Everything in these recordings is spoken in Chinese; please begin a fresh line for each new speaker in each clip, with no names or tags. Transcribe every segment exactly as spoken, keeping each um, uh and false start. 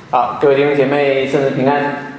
好，各位弟兄姐妹，生日平安。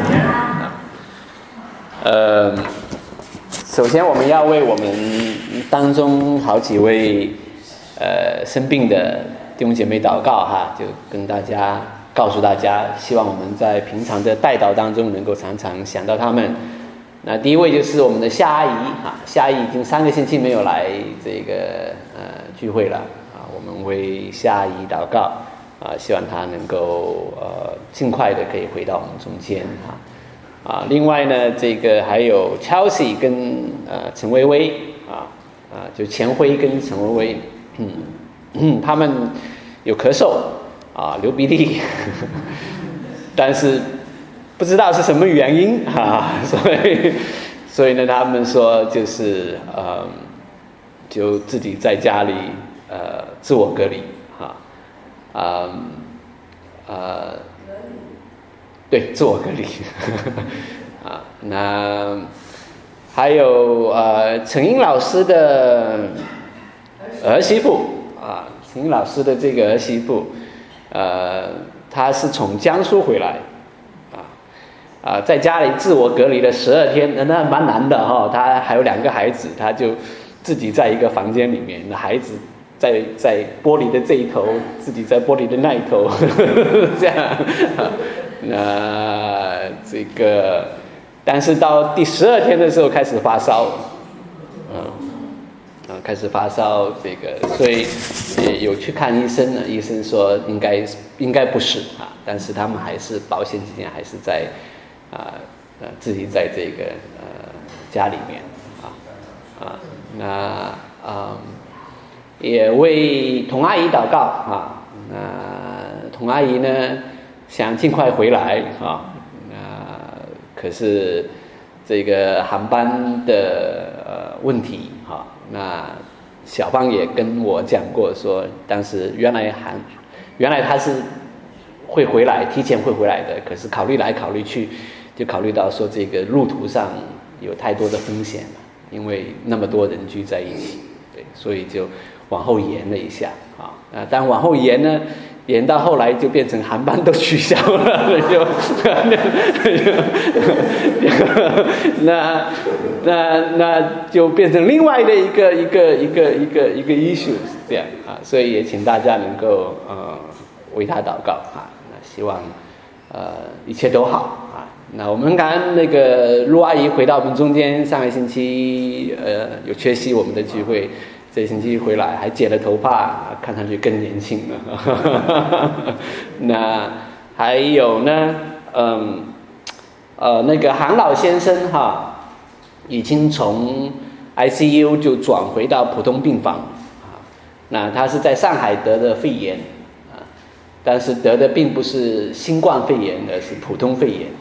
呃，首先我们要为我们当中好几位呃生病的弟兄姐妹祷告哈，就跟大家告诉大家，希望我们在平常的代祷当中能够常常想到他们。那第一位就是我们的夏阿姨啊，夏阿姨已经三个星期没有来这个呃聚会了啊，我们为夏阿姨祷告啊，希望她能够呃尽快的可以回到我们中间哈啊。另外呢，这个还有 Chelsea 跟呃陈薇薇啊啊，就钱辉跟陈薇薇，嗯嗯，他们有咳嗽啊，流鼻涕，但是不知道是什么原因啊，所以所以呢，他们说就是呃，就自己在家里呃自我隔离哈啊呃，对，自我隔离啊。那还有呃陈英老师的儿媳妇啊，陈英老师的这个儿媳妇，呃，她是从江苏回来。啊，在家里自我隔离了十二天，那蛮难的哈、哦。他还有两个孩子，他就自己在一个房间里面，那孩子在在玻璃的这一头，自己在玻璃的那一头，呵呵这样。那这个，但是到第十二天的时候开始发烧，嗯，啊，开始发烧，这个，所以也有去看医生呢。医生说应该应该不是啊，但是他们还是保险起见，还是在。啊，呃，自己在这个呃家里面啊啊，那啊、嗯、也为童阿姨祷告啊。那童阿姨呢想尽快回来啊，那可是这个航班的呃问题哈、啊，那小芳也跟我讲过说，当时原来韩原来他是会回来，提前会回来的，可是考虑来考虑去。就考虑到说这个路途上有太多的风险了，因为那么多人聚在一起，对，所以就往后延了一下啊。啊，但往后延呢，延到后来就变成航班都取消了，就那那那就变成另外的一个一个一个一个一个 issue 这样啊，所以也请大家能够呃为他祷告啊，那希望呃一切都好啊。那我们感恩那个陆阿姨回到我们中间，上个星期呃有缺席我们的聚会，这星期回来还剪了头发，看上去更年轻了。那还有呢，嗯呃那个韩老先生哈，已经从 I C U 就转回到普通病房啊。那他是在上海得的肺炎啊，但是得的并不是新冠肺炎，而是普通肺炎。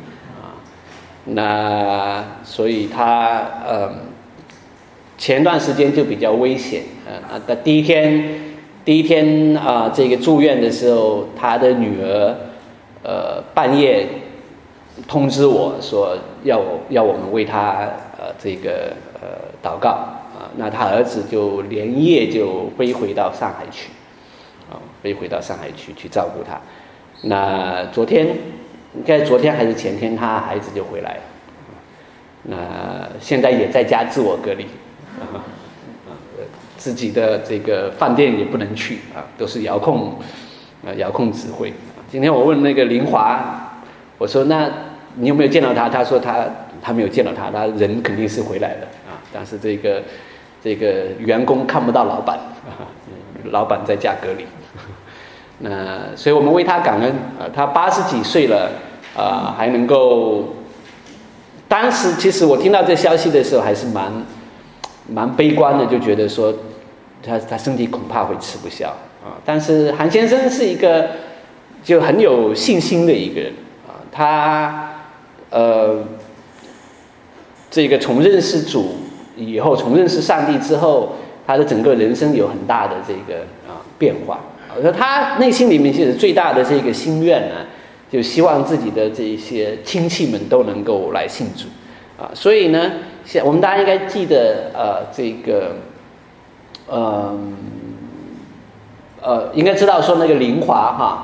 那所以他呃前段时间就比较危险啊。那第一天第一天啊、呃，这个住院的时候，他的女儿呃半夜通知我说要我要我们为他呃这个呃祷告啊。那他儿子就连夜就飞回到上海去啊，飞回到上海去去照顾他。那昨天。应该昨天还是前天，他孩子就回来了。那现在也在家自我隔离，啊，自己的这个饭店也不能去啊，都是遥控，啊遥控指挥。今天我问那个林华，我说那你有没有见到他？他说他他没有见到他，他人肯定是回来了啊，但是这个这个员工看不到老板，啊，老板在家隔离。那所以我们为他感恩啊，他八十几岁了啊，还能够。当时其实我听到这消息的时候还是蛮蛮悲观的，就觉得说他他身体恐怕会吃不消啊。但是韩先生是一个就很有信心的一个人啊，他呃这个从认识主以后，从认识上帝之后，他的整个人生有很大的这个啊变化。他内心里面其实最大的这个心愿呢，就希望自己的这些亲戚们都能够来信主啊。所以呢，我们大家应该记得呃这个呃呃应该知道说那个林华哈，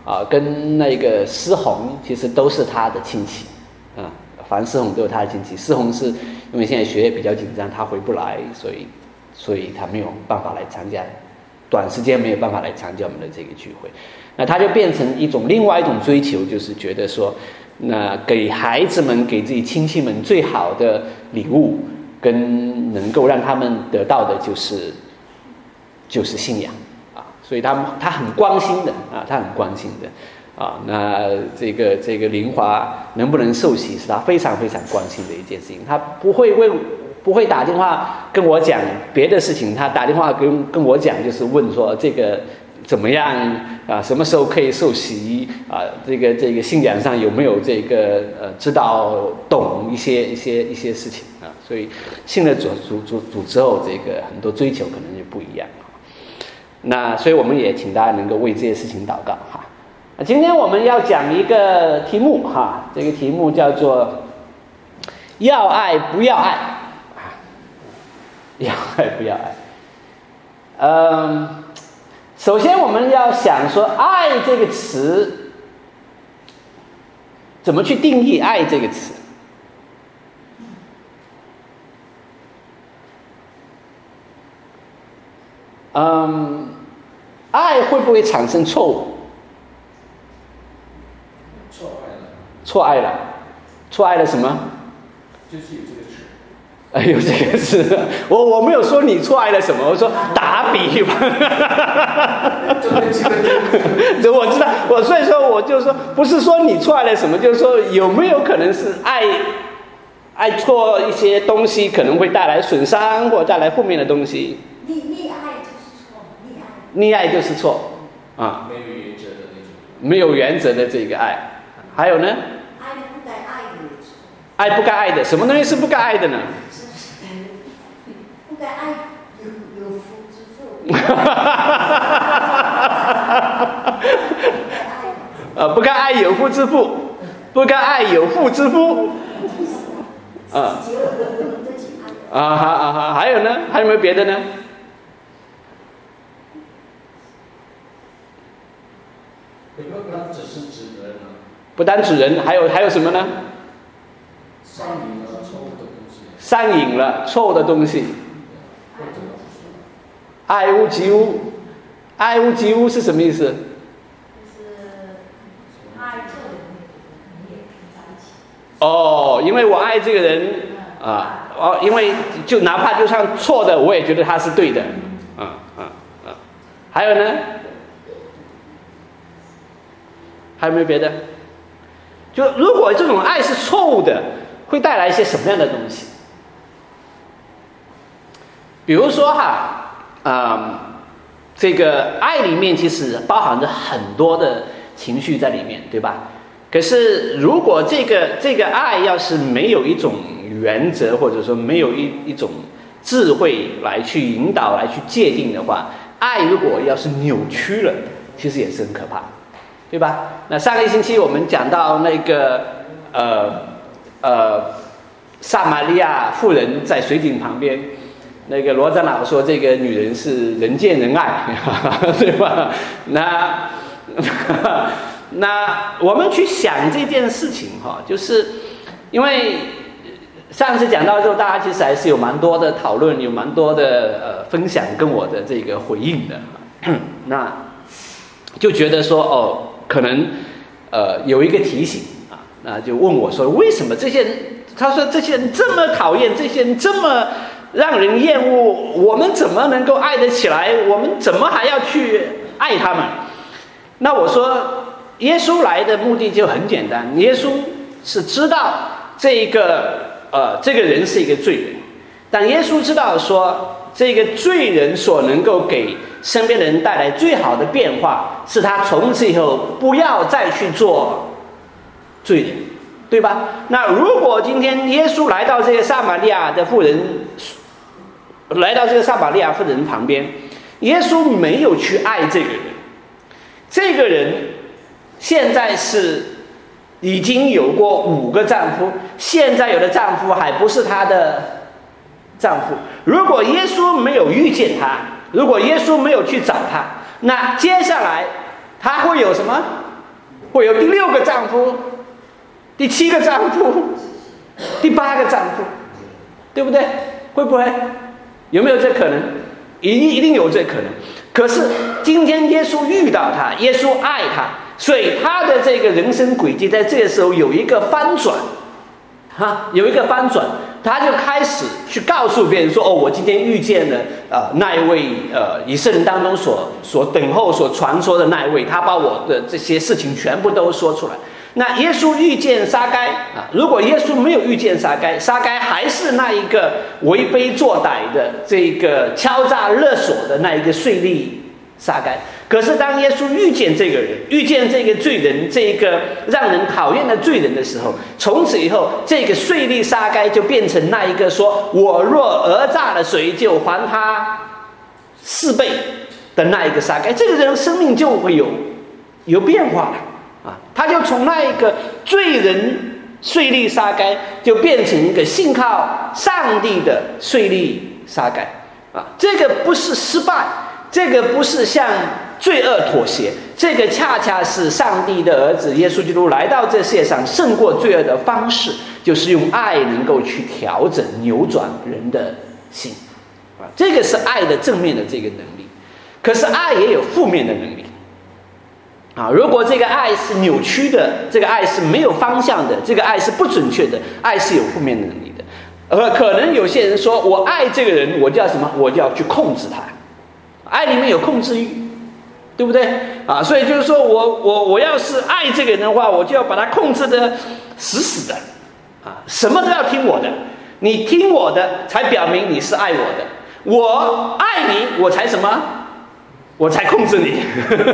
啊，跟那个施洪其实都是他的亲戚啊，樊施洪都有他的亲戚。施洪是因为现在学业比较紧张，他回不来，所以所以他没有办法来参加，短时间没有办法来参加我们的这个聚会。那他就变成一种另外一种追求，就是觉得说，那给孩子们、给自己亲戚们最好的礼物，跟能够让他们得到的就是就是信仰。所以他他很关心的啊，他很关心的啊。那这个这个林华能不能受洗，是他非常非常关心的一件事情。他不会为不会打电话跟我讲别的事情，他打电话跟跟我讲，就是问说这个怎么样啊？什么时候可以受洗啊？这个这个信仰上有没有这个呃知道懂一些一些一些事情啊？所以信了主主主主之后，这个很多追求可能就不一样。那所以我们也请大家能够为这些事情祷告哈。那今天我们要讲一个题目哈，这个题目叫做要爱不要爱啊，要爱不要爱。嗯，首先我们要想说爱这个词怎么去定义爱这个词。嗯，爱会不会产生错误？
错爱了。
错爱了，错爱了什么？
就是有这个词。
哎呦，这个是我我没有说你错爱了什么，我说打比方。我知道，我所以说我就说，不是说你错爱了什么，就是说有没有可能是爱爱错一些东西，可能会带来损伤或带来负面的东西。
溺爱就是错，溺爱。
溺爱就是错，啊，
没有原则的那种。
没有原则的这个爱，还有呢？
爱不该爱的也错。
爱不该爱的，什么东西是不该爱的呢？
不该爱有有夫之妇。
呃，不该爱有妇之夫，不该爱有妇之夫。啊。啊哈啊哈，还有呢？还有没有别的呢？
不单只是指人啊。
不单指人，还有还有什么呢？
上瘾了错误的东西。
上瘾了错误的东西。爱屋及乌，爱屋及乌是什么意思？
就是爱这个人也在一起。
哦，因为我爱这个人啊，哦，因为就哪怕就算错的，我也觉得他是对的，啊啊啊！还有呢？还有没有别的？就如果这种爱是错误的，会带来一些什么样的东西？比如说哈。啊、嗯，这个爱里面其实包含着很多的情绪在里面，对吧？可是如果这个这个爱要是没有一种原则，或者说没有一一种智慧来去引导、来去界定的话，爱如果要是扭曲了，其实也是很可怕的，对吧？那上个星期我们讲到那个呃呃撒玛利亚妇人在水井旁边。那个罗长老说，这个女人是人见人爱，对吧？那那我们去想这件事情哈，就是因为上次讲到之后，大家其实还是有蛮多的讨论，有蛮多的呃分享跟我的这个回应的。那就觉得说哦，可能呃有一个提醒啊，那就问我说，为什么这些人？他说这些人这么讨厌，这些人这么。让人厌恶，我们怎么能够爱得起来？我们怎么还要去爱他们？那我说，耶稣来的目的就很简单，耶稣是知道这个呃这个人是一个罪人，但耶稣知道说，这个罪人所能够给身边的人带来最好的变化，是他从此以后不要再去做罪人。对吧？那如果今天耶稣来到这个撒玛利亚的妇人，来到这个撒玛利亚妇人旁边，耶稣没有去爱这个人，这个人现在是已经有过五个丈夫，现在有的丈夫还不是她的丈夫。如果耶稣没有遇见她，如果耶稣没有去找她，那接下来她会有什么？ 会有第六个丈夫，第七个丈夫，第八个丈夫，对不对？会不会？有没有这可能？一定一定有这可能。可是今天耶稣遇到他，耶稣爱他，所以他的这个人生轨迹在这个时候有一个翻转，哈，有一个翻转，他就开始去告诉别人说：“哦，我今天遇见了呃那一位呃以圣人当中所所等候、所传说的那一位，他把我的这些事情全部都说出来。”那耶稣遇见撒该啊，如果耶稣没有遇见撒该，撒该还是那一个为非作歹的这个敲诈勒索的那一个税吏撒该。可是当耶稣遇见这个人，遇见这个罪人，这个让人讨厌的罪人的时候，从此以后，这个税吏撒该就变成那一个说：“我若讹诈了谁，就还他四倍的那一个撒该。”这个人生命就会有有变化了。啊，他就从那一个罪人税吏撒该，就变成一个信靠上帝的税吏撒该。啊，这个不是失败，这个不是向罪恶妥协，这个恰恰是上帝的儿子耶稣基督来到这世界上胜过罪恶的方式，就是用爱能够去调整、扭转人的心。啊，这个是爱的正面的这个能力。可是爱也有负面的能力。啊，如果这个爱是扭曲的，这个爱是没有方向的，这个爱是不准确的，爱是有负面能力的。而可能有些人说，我爱这个人，我就要什么？我就要去控制他。爱里面有控制欲，对不对？啊，所以就是说我我我要是爱这个人的话，我就要把他控制得死死的，啊，什么都要听我的，你听我的才表明你是爱我的，我爱你，我才什么？我才控制你。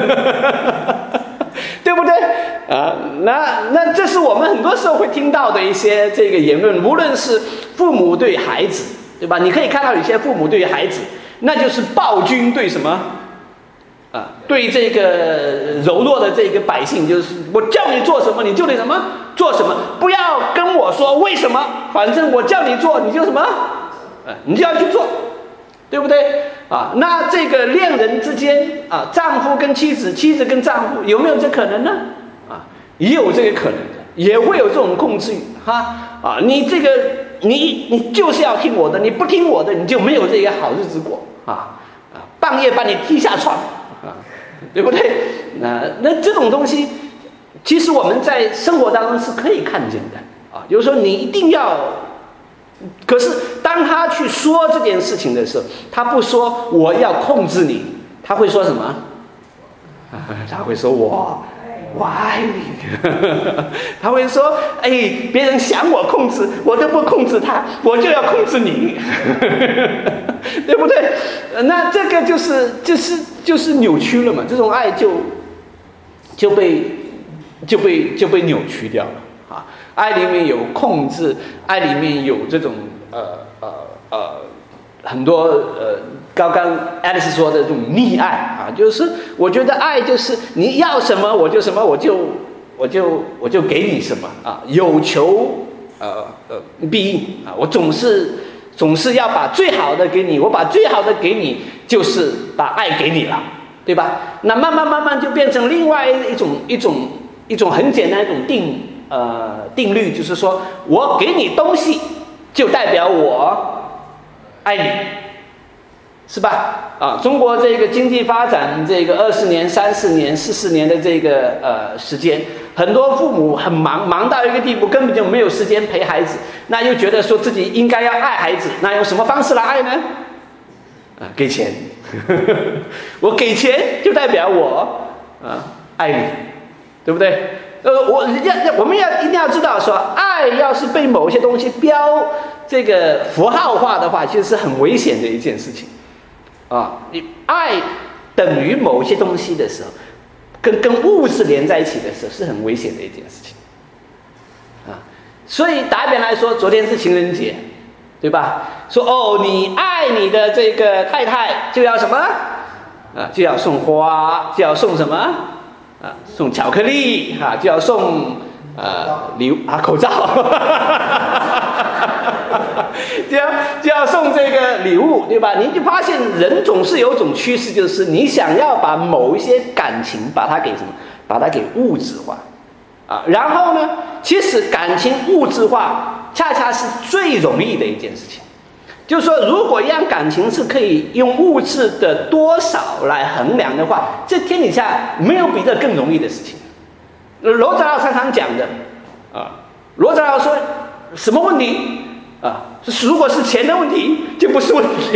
对不对啊？那那这是我们很多时候会听到的一些这个言论，无论是父母对孩子，对吧？你可以看到有些父母对孩子，那就是暴君对什么啊？对这个柔弱的这个百姓，就是我叫你做什么你就得什么做什么，不要跟我说为什么，反正我叫你做你就什么，啊，你就要去做，对不对？啊，那这个恋人之间啊，丈夫跟妻子，妻子跟丈夫，有没有这可能呢？啊，也有这个可能的，也会有这种控制欲哈啊，你这个你你就是要听我的，你不听我的，你就没有这个好日子过啊啊，半夜把你踢下床啊，对不对？那那这种东西，其实我们在生活当中是可以看见的啊，就是说你一定要。可是当他去说这件事情的时候，他不说我要控制你，他会说什么？他会说我我爱你。他会说，哎，别人想我控制，我都不控制他，我就要控制你。对不对？那这个就是就是就是扭曲了嘛，这种爱就就被就被就被扭曲掉了啊。爱里面有控制，爱里面有这种呃呃呃很多呃，刚刚 Alice 说的这种溺爱啊，就是我觉得爱就是你要什么我就什么，我就我就我就给你什么啊，有求呃呃必应啊，我总是总是要把最好的给你，我把最好的给你，就是把爱给你了，对吧？那慢慢慢慢就变成另外一种一种一种很简单的一种定。呃，定律就是说，我给你东西，就代表我爱你，是吧？啊，中国这个经济发展，这个二十年、三十年、四十年的这个呃时间，很多父母很忙，忙到一个地步，根本就没有时间陪孩子，那又觉得说自己应该要爱孩子，那用什么方式来爱呢？啊，给钱，我给钱就代表我啊爱你，对不对？呃，我要我们要一定要知道说，爱要是被某些东西标这个符号化的话，其实是很危险的一件事情，啊，你爱等于某些东西的时候，跟跟物质连在一起的时候，是很危险的一件事情，啊，所以打比来说，昨天是情人节，对吧？说哦，你爱你的这个太太就要什么？啊，就要送花，就要送什么？啊，送巧克力啊，就要送呃礼物啊，口罩，就要就要送这个礼物，对吧？你就发现人总是有种趋势，就是你想要把某一些感情把它给什么， 把它给物质化，啊，然后呢，其实感情物质化恰恰是最容易的一件事情。就是说，如果让感情是可以用物质的多少来衡量的话，这天底下没有比这更容易的事情。罗长老常常讲的，啊，罗长老说什么问题啊？如果是钱的问题，就不是问题，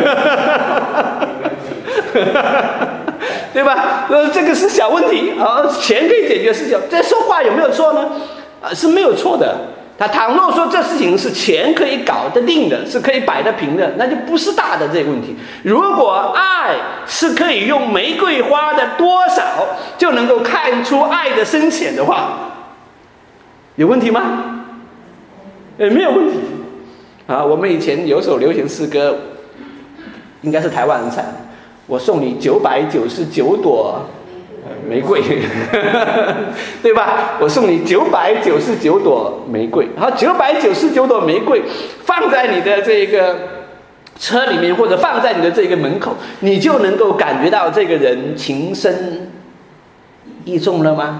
对吧？呃，这个是小问题啊，钱可以解决事情。这说话有没有错呢？啊，是没有错的。他倘若说这事情是钱可以搞得定的，是可以摆得平的，那就不是大的这个问题。如果爱是可以用玫瑰花的多少就能够看出爱的深浅的话，有问题吗？呃，没有问题啊。我们以前有首流行诗歌，应该是台湾人唱的，我送你九百九十九朵玫瑰，对吧？我送你九百九十九朵玫瑰，然后九百九十九朵玫瑰放在你的这个车里面，或者放在你的这个门口，你就能够感觉到这个人情深意重了吗？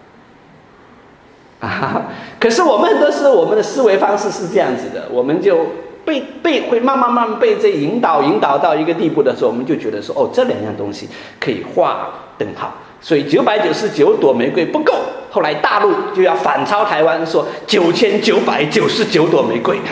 啊！可是我们很多时候，我们的思维方式是这样子的，我们就被被会慢慢慢慢被这引导引导到一个地步的时候，我们就觉得说，哦，这两样东西可以划等号。所以九百九十九朵玫瑰不够，后来大陆就要反超台湾，说九千九百九十九朵玫瑰。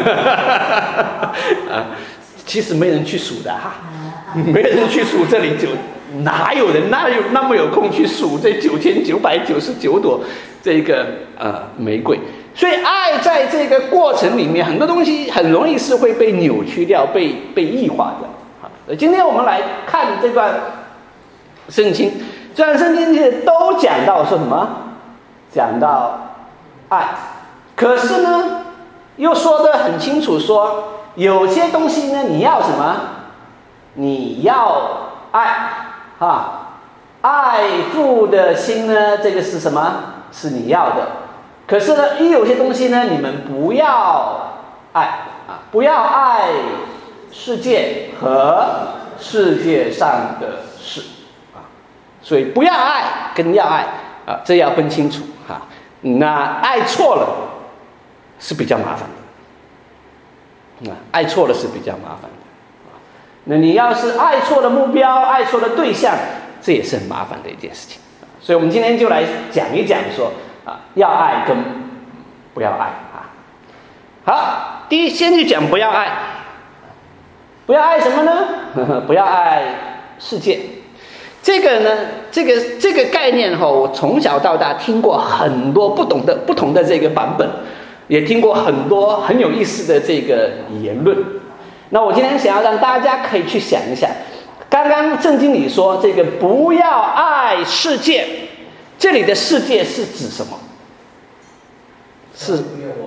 啊，其实没人去数的哈，没人去数这里九，哪有人哪有那么有空去数这九千九百九十九朵这个呃玫瑰？所以爱在这个过程里面，很多东西很容易是会被扭曲掉、被被异化掉。好，今天我们来看这段圣经。这段圣经都讲到说什么？讲到爱，可是呢，又说得很清楚说，说有些东西呢，你要什么？你要爱啊，爱父的心呢，这个是什么？是你要的。可是呢，又有些东西呢，你们不要爱啊，不要爱世界和世界上的事。所以不要爱跟要爱啊，这要分清楚哈、啊。那爱错了是比较麻烦的，啊，爱错了是比较麻烦的。啊，那你要是爱错了目标，爱错了对象，这也是很麻烦的一件事情。啊，所以我们今天就来讲一讲说啊，要爱跟不要爱啊。好，第一先去讲不要爱，不要爱什么呢？呵呵，不要爱世界。这个呢，这个这个概念哈，我从小到大听过很多不同的不同的这个版本，也听过很多很有意思的这个言论。那我今天想要让大家可以去想一下，刚刚圣经里说这个不要爱世界，这里的世界是指什么？是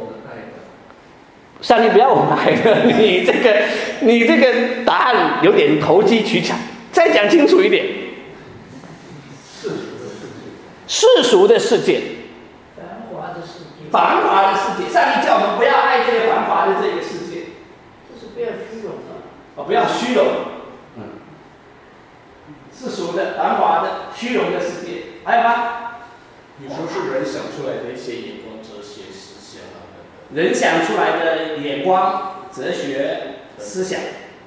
上帝不要我们爱的。你这个你这个答案有点投机取巧，再讲清楚一点。世俗的世界，
繁华的世界，
繁华的世界，上帝叫我们不要爱这个繁华的这个世界，
就是不要虚荣的，
哦，不要虚荣，嗯，世俗的、繁华的、虚荣的世界，还有吗？
有时候是人想出来的一些眼光、哲学、思想啊等等。
人想出来的眼光、哲学、思想，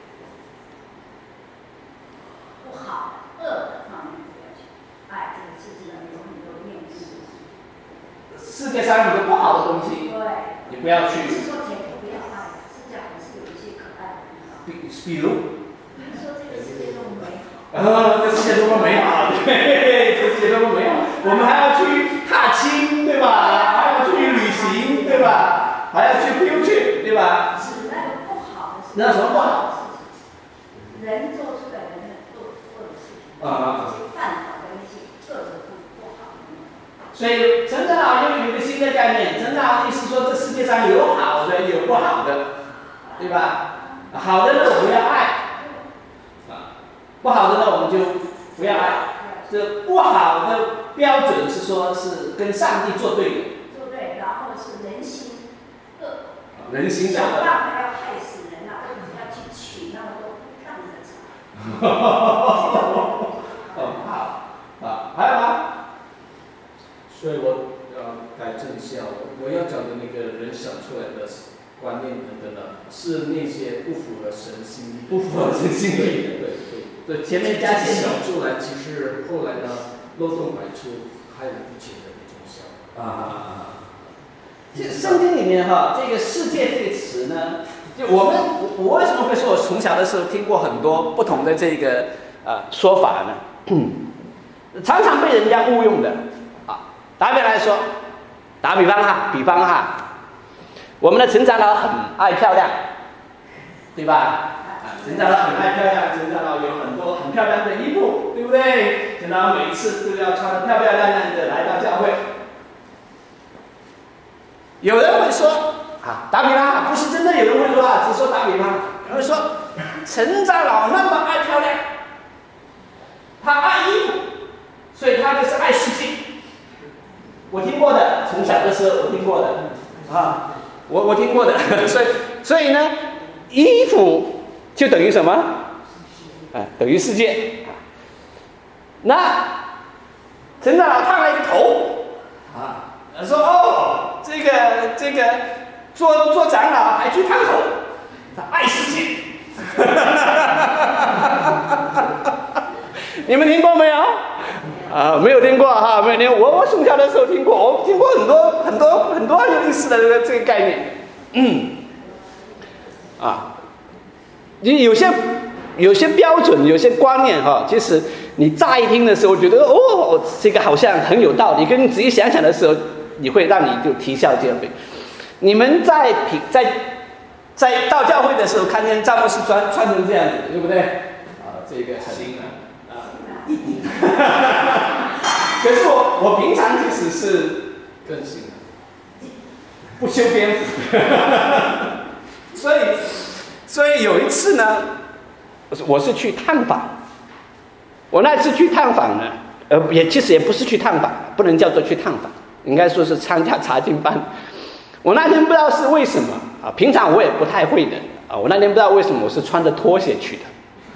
不好、恶的方面不要去爱。这个世界上有很多面事，
世界上很多不好的东西，
对，
你不要去。
不是说天不要爱，世界还是有一些可爱的地方。
比比如，
比如说这个世界多么美好。
啊，这世界多么美好，对，这世界多么美好，我们还要去踏青，对吧？还要去旅行，对吧？还要去 future， 对吧？
是那个不好的事情。
那什么不好？
人做出来的那恶恶的事情，
啊，
这些犯法的那些恶的不不好。
所以陈长老又有一个新的概念，陈长老意思说，这世界上有好的，有不好的，对吧？好的呢，我们要爱。不好的呢，我们就不要爱。这不好的标准是说，是跟上帝作对的。
作对，然后是人心恶。
人心
想
的恶。
办法要害死人啊，或者要去娶那么多不当的妻。
哦，好，啊，还有吗？
所以我要改正一下，我我要讲的那个人想出来的观念等等呢，是那些不符合神心意，
不符合神心意的，
对对对，前面加些想出来，其实后来呢漏洞百出，害人不浅的那种想
啊。这圣经里面哈，这个世界这个词呢，就我们我我为什么会说我从小的时候听过很多不同的这个呃说法呢？常常被人家误用的啊。打比来说，打比方哈，比方哈，我们的陈长老很爱漂亮，对吧？啊，陈长老很爱漂亮，陈长老有很多很漂亮的衣服，对不对？陈长老每次都要穿得漂漂亮亮的来到教会。有人会说啊，打比方，不是真的有人会说啊，只说打比方。有人说陈长老那么爱漂亮，他爱衣服，所以他就是爱世界。我听过的，从小的时候我听过的啊，我我听过的，所以所以呢，衣服就等于什么？啊，等于世界。那陈长老烫了一个头啊。说哦，这个这个做做长老还去烫头，他爱世界。你们听过没有？啊，没有听过哈，没有听过。我我从小的时候听过，我听过很多很多很多很有意思的这个这个概念。嗯，啊，你有些有些标准，有些观念哈，其实你乍一听的时候觉得哦，这个好像很有道理，跟你仔细想想的时候。你会让你就啼笑皆非。你们在在在到教会的时候，看见赵牧师穿穿成这样子，对不对？啊，这个很新啊。可是我我平常其实是
更新，
不修边幅。所以所以有一次呢，我是去探访。我那次去探访呢，呃，也其实也不是去探访，不能叫做去探访。应该说是参加查经班。我那天不知道是为什么啊，平常我也不太会的啊。我那天不知道为什么我是穿着拖鞋去的。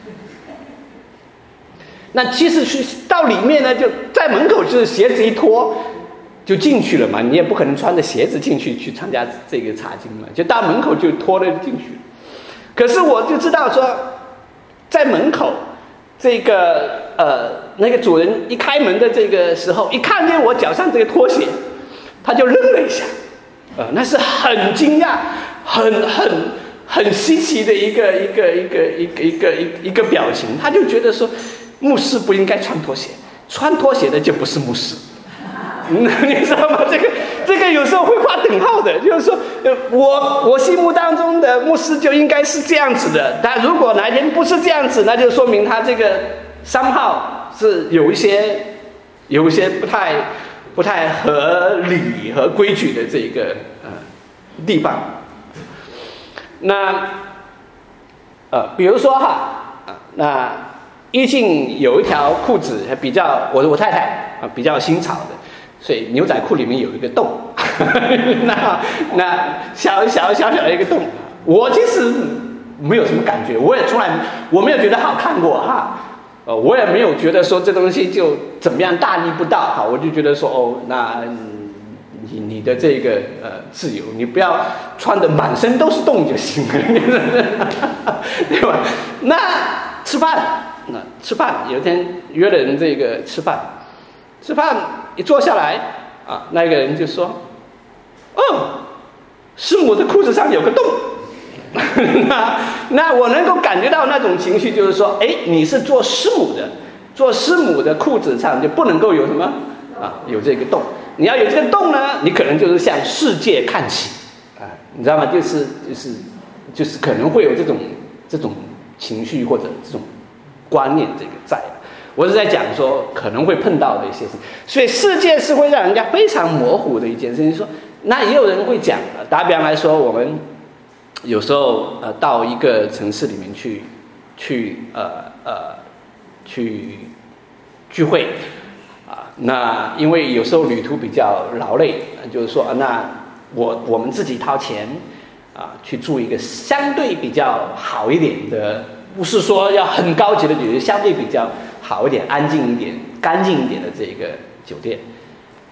那其实去到里面呢，就在门口就是鞋子一脱就进去了嘛，你也不可能穿着鞋子进去去参加这个查经嘛，就到门口就脱了进去。可是我就知道说，在门口这个呃那个主人一开门的这个时候，一看见我脚上这个拖鞋，他就愣了一下，呃，那是很惊讶、很很很稀奇的一个一个一个一个一个一个表情。他就觉得说，牧师不应该穿拖鞋，穿拖鞋的就不是牧师。你知道吗？这个这个有时候会画等号的，就是说，呃，我我心目当中的牧师就应该是这样子的。但如果哪一天不是这样子，那就说明他这个商号是有一些有一些不太不太合理和规矩的这个呃地方。那呃，比如说哈，呃、那一进有一条裤子比较，我我太太啊、呃、比较新潮的。所以牛仔裤里面有一个洞，那那小小小小的一个洞，我其实没有什么感觉，我也从来我没有觉得好看过哈，呃，我也没有觉得说这东西就怎么样大逆不道哈，我就觉得说哦，那你你的这个呃自由，你不要穿的满身都是洞就行了，对吧？那吃饭，那吃饭有一天约了人这个吃饭。吃饭一坐下来啊，那个人就说：“哦，师母的裤子上有个洞。”那那我能够感觉到那种情绪，就是说，哎，你是做师母的，做师母的裤子上就不能够有什么啊，有这个洞。你要有这个洞呢，你可能就是向世界看齐啊，你知道吗？就是就是就是可能会有这种这种情绪或者这种观念这个在。我是在讲说可能会碰到的一些事情，所以世界是会让人家非常模糊的一件事情。说那也有人会讲，打比方来说，我们有时候呃到一个城市里面去去呃呃去聚会啊，那因为有时候旅途比较劳累，就是说那我我们自己掏钱啊去住一个相对比较好一点的，不是说要很高级的酒店，相对比较好一点、安静一点、干净一点的这个酒店。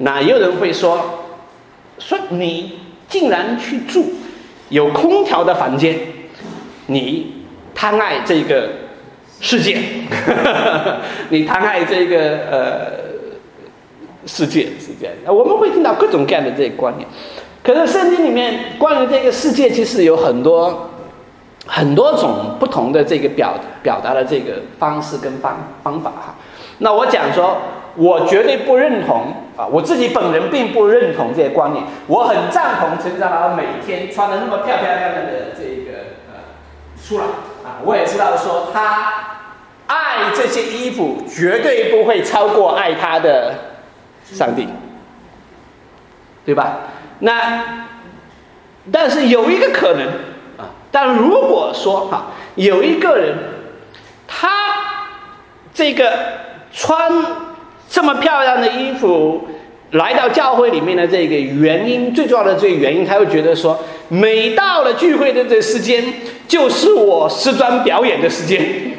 那也有人会说，说你竟然去住有空调的房间，你贪爱这个世界，你贪爱这个呃世界是这样。我们会听到各种各样的这个观念，可是圣经里面关于这个世界，其实有很多很多种不同的这个表表达的这个方式跟方方法哈。那我讲说，我绝对不认同啊，我自己本人并不认同这些观念。我很赞同陈长老每天穿的那么漂漂亮亮的这个呃出来啊，我也知道说他爱这些衣服绝对不会超过爱他的上帝，对吧？那但是有一个可能啊，但如果说哈、啊，有一个人他这个穿这么漂亮的衣服来到教会里面的这个原因，最重要的这个原因，他会觉得说，每到了聚会的这个时间，就是我施专表演的时间。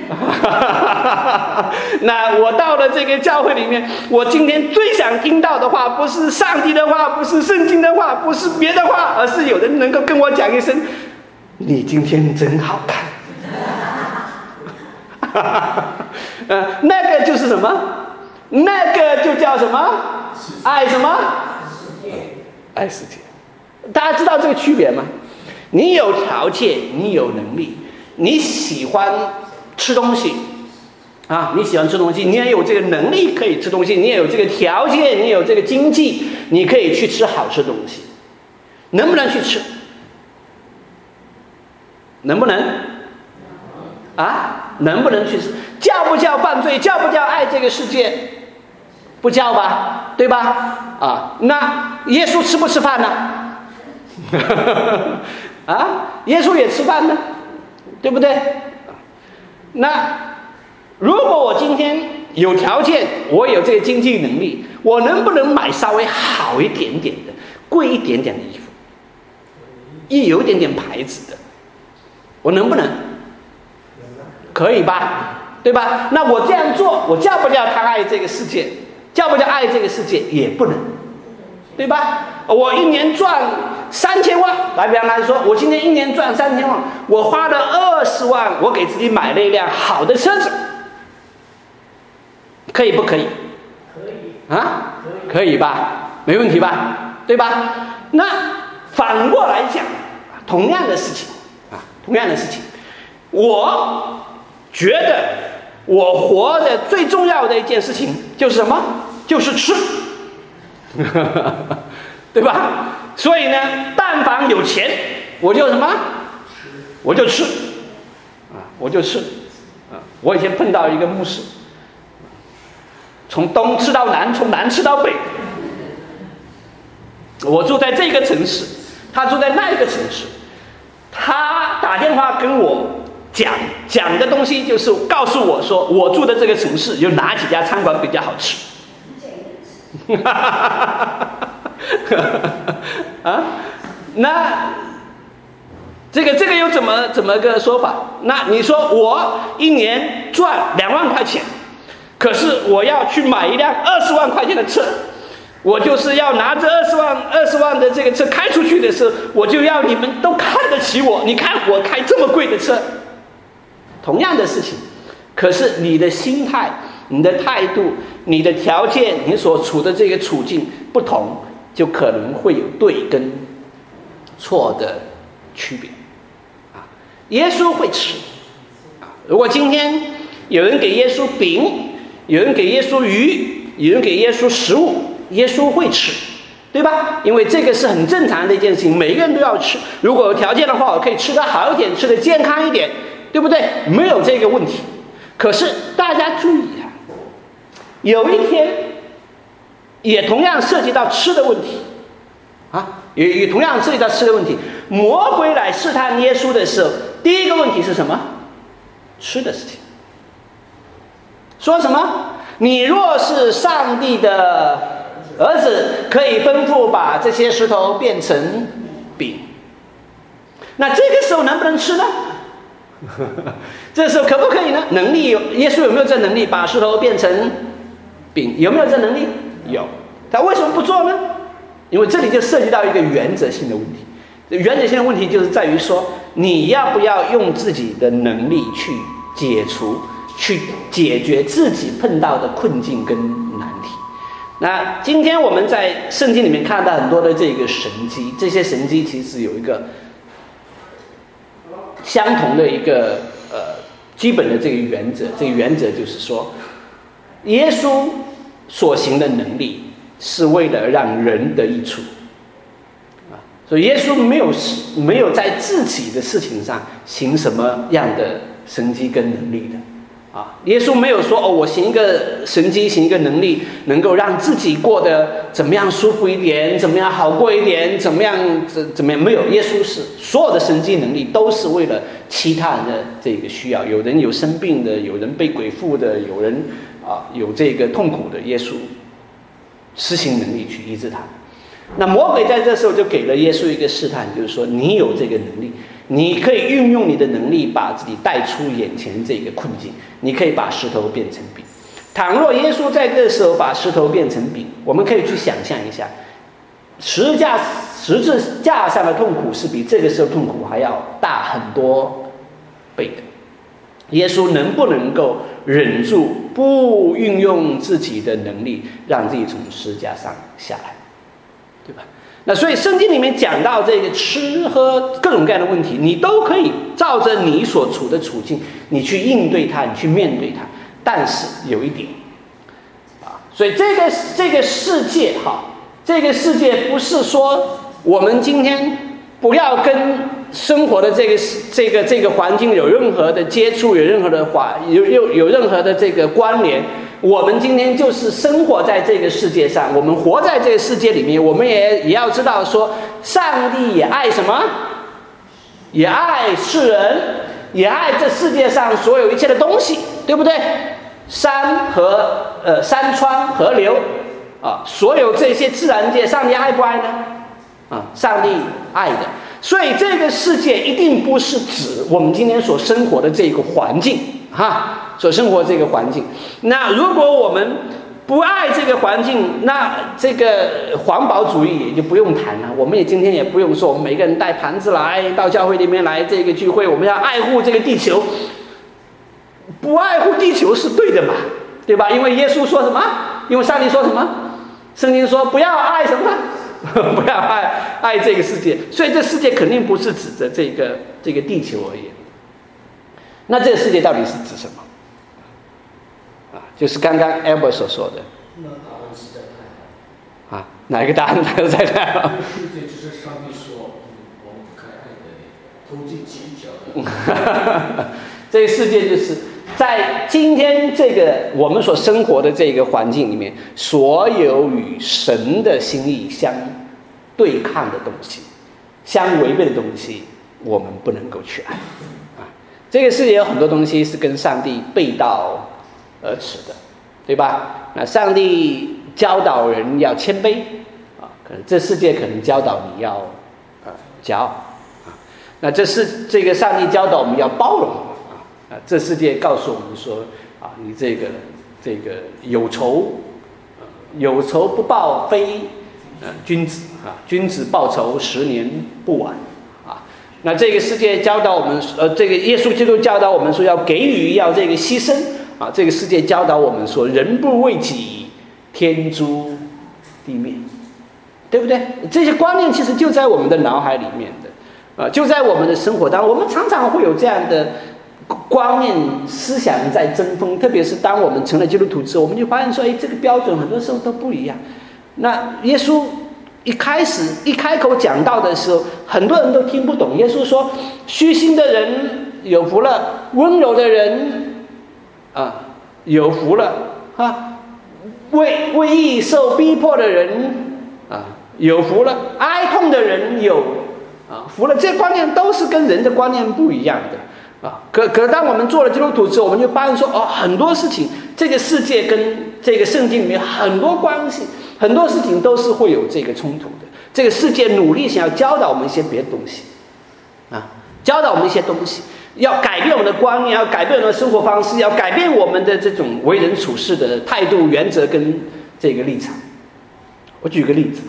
那我到了这个教会里面，我今天最想听到的话，不是上帝的话，不是圣经的话，不是别的话，而是有人能够跟我讲一声：“你今天真好看。”呃，那个就是什么？那个就叫什么？爱什么？爱世界。大家知道这个区别吗？你有条件，你有能力，你喜欢吃东西啊，你喜欢吃东西，你也有这个能力可以吃东西，你也有这个条件，你也有这个经济，你可以去吃好吃的东西，能不能去吃？能不能？啊，能不能去吃？叫不叫犯罪？叫不叫爱这个世界？不叫吧，对吧？啊，那耶稣吃不吃饭呢？啊，耶稣也吃饭呢，对不对？那如果我今天有条件，我有这个经济能力，我能不能买稍微好一点点的、贵一点点的衣服，一有一点点牌子的，我能不能？可以吧，对吧？那我这样做，我叫不叫贪爱这个世界？叫不叫爱这个世界？也不能，对吧？我一年赚三千万，来比方来说，我今天一年赚三千万，我花了二十万，我给自己买了一辆好的车子，可以不可以？
可以
啊，可以吧？没问题吧？对吧？那反过来讲，同样的事情啊，同样的事情，我觉得我活的最重要的一件事情就是什么？就是吃，对吧？所以呢，但凡有钱，我就什么？我就吃，啊，我就吃，啊，我以前碰到一个牧师，从东吃到南，从南吃到北。我住在这个城市，他住在那一个城市，他打电话跟我讲讲的东西，就是告诉我说，我住的这个城市有哪几家餐馆比较好吃。啊，那这个这个又怎么怎么个说法？那你说我一年赚两万块钱，可是我要去买一辆二十万块钱的车，我就是要拿着二十万二十万的这个车开出去的时候，我就要你们都看得起我。你看我开这么贵的车，同样的事情，可是你的心态、你的态度、你的条件、你所处的这个处境不同，就可能会有对跟错的区别。啊，耶稣会吃。啊，如果今天有人给耶稣饼，有人给耶稣鱼，有人给耶稣食物，耶稣会吃，对吧？因为这个是很正常的一件事情，每个人都要吃。如果有条件的话，我可以吃得好一点，吃得健康一点，对不对？没有这个问题。可是大家注意啊，有一天也同样涉及到吃的问题啊，也也同样涉及到吃的问题。魔鬼来试探耶稣的时候，第一个问题是什么？吃的事情。说什么？你若是上帝的儿子，可以吩咐把这些石头变成饼。那这个时候能不能吃呢？这时候可不可以呢？能力有，耶稣有没有这能力把石头变成饼？有没有这能力？有。 他为什么不做呢？因为这里就涉及到一个原则性的问题。原则性的问题就是在于说，你要不要用自己的能力去解除、去解决自己碰到的困境跟难题。那今天我们在圣经里面看到很多的这个神迹，这些神迹其实有一个相同的一个呃基本的这个原则，这个原则就是说，耶稣所行的能力是为了让人得益处。所以耶稣没有没有在自己的事情上行什么样的神迹跟能力的啊？耶稣没有说哦，我行一个神迹，行一个能力，能够让自己过得怎么样舒服一点，怎么样好过一点，怎么样怎怎么样？没有，耶稣是所有的神迹能力都是为了其他人的这个需要。有人有生病的，有人被鬼附的，有人啊有这个痛苦的，耶稣施行能力去医治他。那魔鬼在这时候就给了耶稣一个试探，就是说你有这个能力，你可以运用你的能力把自己带出眼前这个困境，你可以把石头变成饼。倘若耶稣在这时候把石头变成饼，我们可以去想象一下，十字架十字架上的痛苦是比这个时候痛苦还要大很多倍的。耶稣能不能够忍住不运用自己的能力，让自己从十字架上下来？对吧？那所以圣经里面讲到这个吃喝各种各样的问题，你都可以照着你所处的处境，你去应对它，你去面对它。但是有一点啊，所以这个这个世界哈，这个世界不是说我们今天不要跟生活的这个这个这个环境有任何的接触，有任何的话有有有任何的这个关联。我们今天就是生活在这个世界上，我们活在这个世界里面，我们也也要知道说，上帝也爱什么？也爱世人，也爱这世界上所有一切的东西，对不对？山河呃山川河流啊，所有这些自然界，上帝爱不爱呢？啊，上帝爱的。所以这个世界一定不是指我们今天所生活的这个环境哈，所生活这个环境。那如果我们不爱这个环境，那这个环保主义也就不用谈了。我们也今天也不用说，我们每个人带盘子来到教会里面来这个聚会，我们要爱护这个地球。不爱护地球是对的嘛，对吧？因为耶稣说什么？因为上帝说什么？圣经说不要爱什么？不要爱爱这个世界。所以这世界肯定不是指着这个这个地球而已。那这个世界到底是指什么？啊，就是刚刚 Albert 所说的。
那答案实在太好。
啊，哪一个答案实在太好？
世界就是上帝说，我们不该爱的，投机取巧的。
这个世界就是在今天这个我们所生活的这个环境里面，所有与神的心意相对抗的东西，相违背的东西，我们不能够去爱。啊，这个世界有很多东西是跟上帝背道而驰的，对吧？那上帝教导人要谦卑啊，可能这世界可能教导你要呃骄傲啊，那这是这个上帝教导我们要包容。啊，这世界告诉我们说，啊，你这个这个有仇，呃、有仇不报非呃君子啊，君子报仇十年不晚啊。那这个世界教导我们，呃，这个耶稣基督教导我们说要给予，要这个牺牲啊。这个世界教导我们说，人不为己，天诛地灭，对不对？这些观念其实就在我们的脑海里面的，啊，就在我们的生活当中，我们常常会有这样的观念思想在争锋，特别是当我们成了基督徒之后，我们就发现说，哎，这个标准很多时候都不一样。那耶稣一开始一开口讲道的时候，很多人都听不懂。耶稣说，虚心的人有福了，温柔的人啊有福了啊，为为义受逼迫的人啊有福了，哀痛的人有啊福了。这些观念都是跟人的观念不一样的。啊，可可当我们做了基督徒之后，我们就发现说，哦，很多事情，这个世界跟这个圣经里面很多关系，很多事情都是会有这个冲突的。这个世界努力想要教导我们一些别的东西，啊，教导我们一些东西，要改变我们的观念，要改变我们的生活方式，要改变我们的这种为人处事的态度、原则跟这个立场。 我举个例子，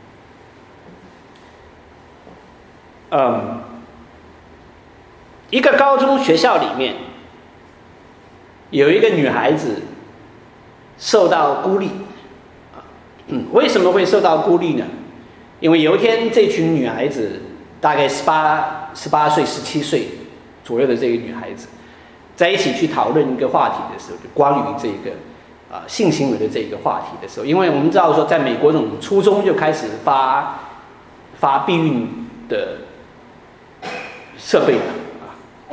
嗯，一个高中学校里面有一个女孩子受到孤立，嗯，为什么会受到孤立呢？因为有一天，这群女孩子大概十八、十八岁、十七岁左右的这个女孩子，在一起去讨论一个话题的时候，就关于这个啊、呃、性行为的这个话题的时候，因为我们知道说，在美国这种初中就开始发发避孕的设备了啊。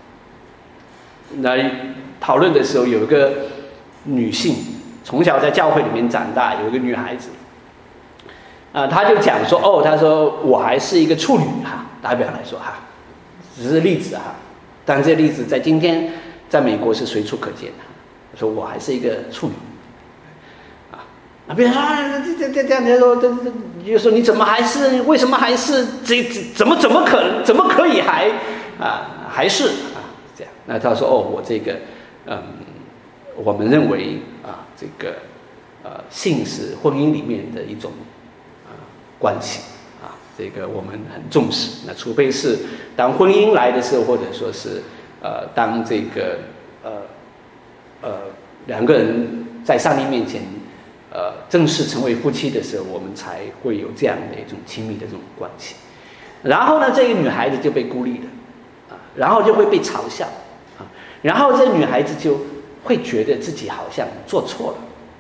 来讨论的时候，有一个女性从小在教会里面长大，有一个女孩子。啊、呃，他就讲说，哦，他说我还是一个处女哈，代表来说哈，只是例子哈，但这例子在今天在美国是随处可见的。他说我还是一个处女，啊，那别人说啊，这这这这样，他说这这，就说你怎么还是为什么还是这这怎么怎么可能怎么可以还啊还是啊这样？那他说哦，我这个嗯，我们认为啊这个呃性是婚姻里面的一种。关系啊，这个我们很重视。那除非是当婚姻来的时候，或者说是呃，当这个呃呃两个人在上帝面前呃正式成为夫妻的时候，我们才会有这样的一种亲密的这种关系。然后呢，这个女孩子就被孤立了啊，然后就会被嘲笑啊，然后这女孩子就会觉得自己好像做错了。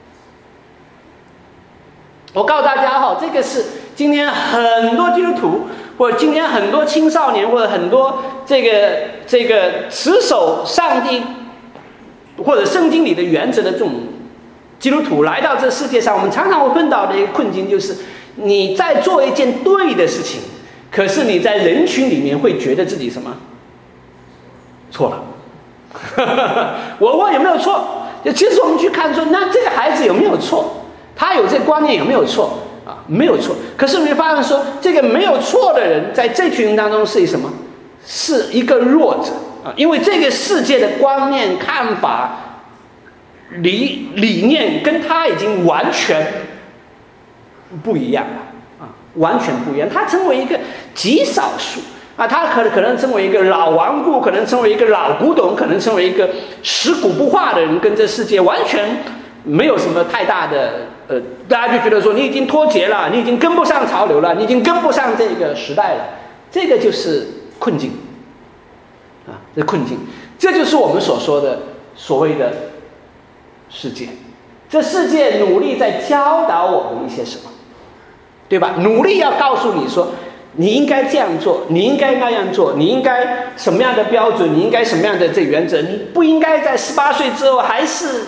我告诉大家哈，这个是今天很多基督徒，或者今天很多青少年，或者很多这个这个持守上帝或者圣经里的原则的这种基督徒来到这世界上，我们常常会碰到的一个困境，就是你在做一件对的事情，可是你在人群里面会觉得自己什么错了。我问有没有错？其实我们去看说，那这个孩子有没有错？他有这个观念有没有错啊？没有错。可是你发现说，这个没有错的人，在这群人当中是什么？是一个弱者啊！因为这个世界的观念、看法、理理念跟他已经完全不一样了啊，完全不一样。他成为一个极少数啊，他可能可能成为一个老顽固，可能成为一个老古董，可能成为一个食古不化的人，跟这世界完全没有什么太大的。呃，大家就觉得说你已经脱节了，你已经跟不上潮流了，你已经跟不上这个时代了，这个就是困境啊，这困境，这就是我们所说的所谓的世界。这世界努力在教导我们一些什么，对吧？努力要告诉你说，你应该这样做，你应该那样做，你应该什么样的标准，你应该什么样的这原则，你不应该在十八岁之后还是。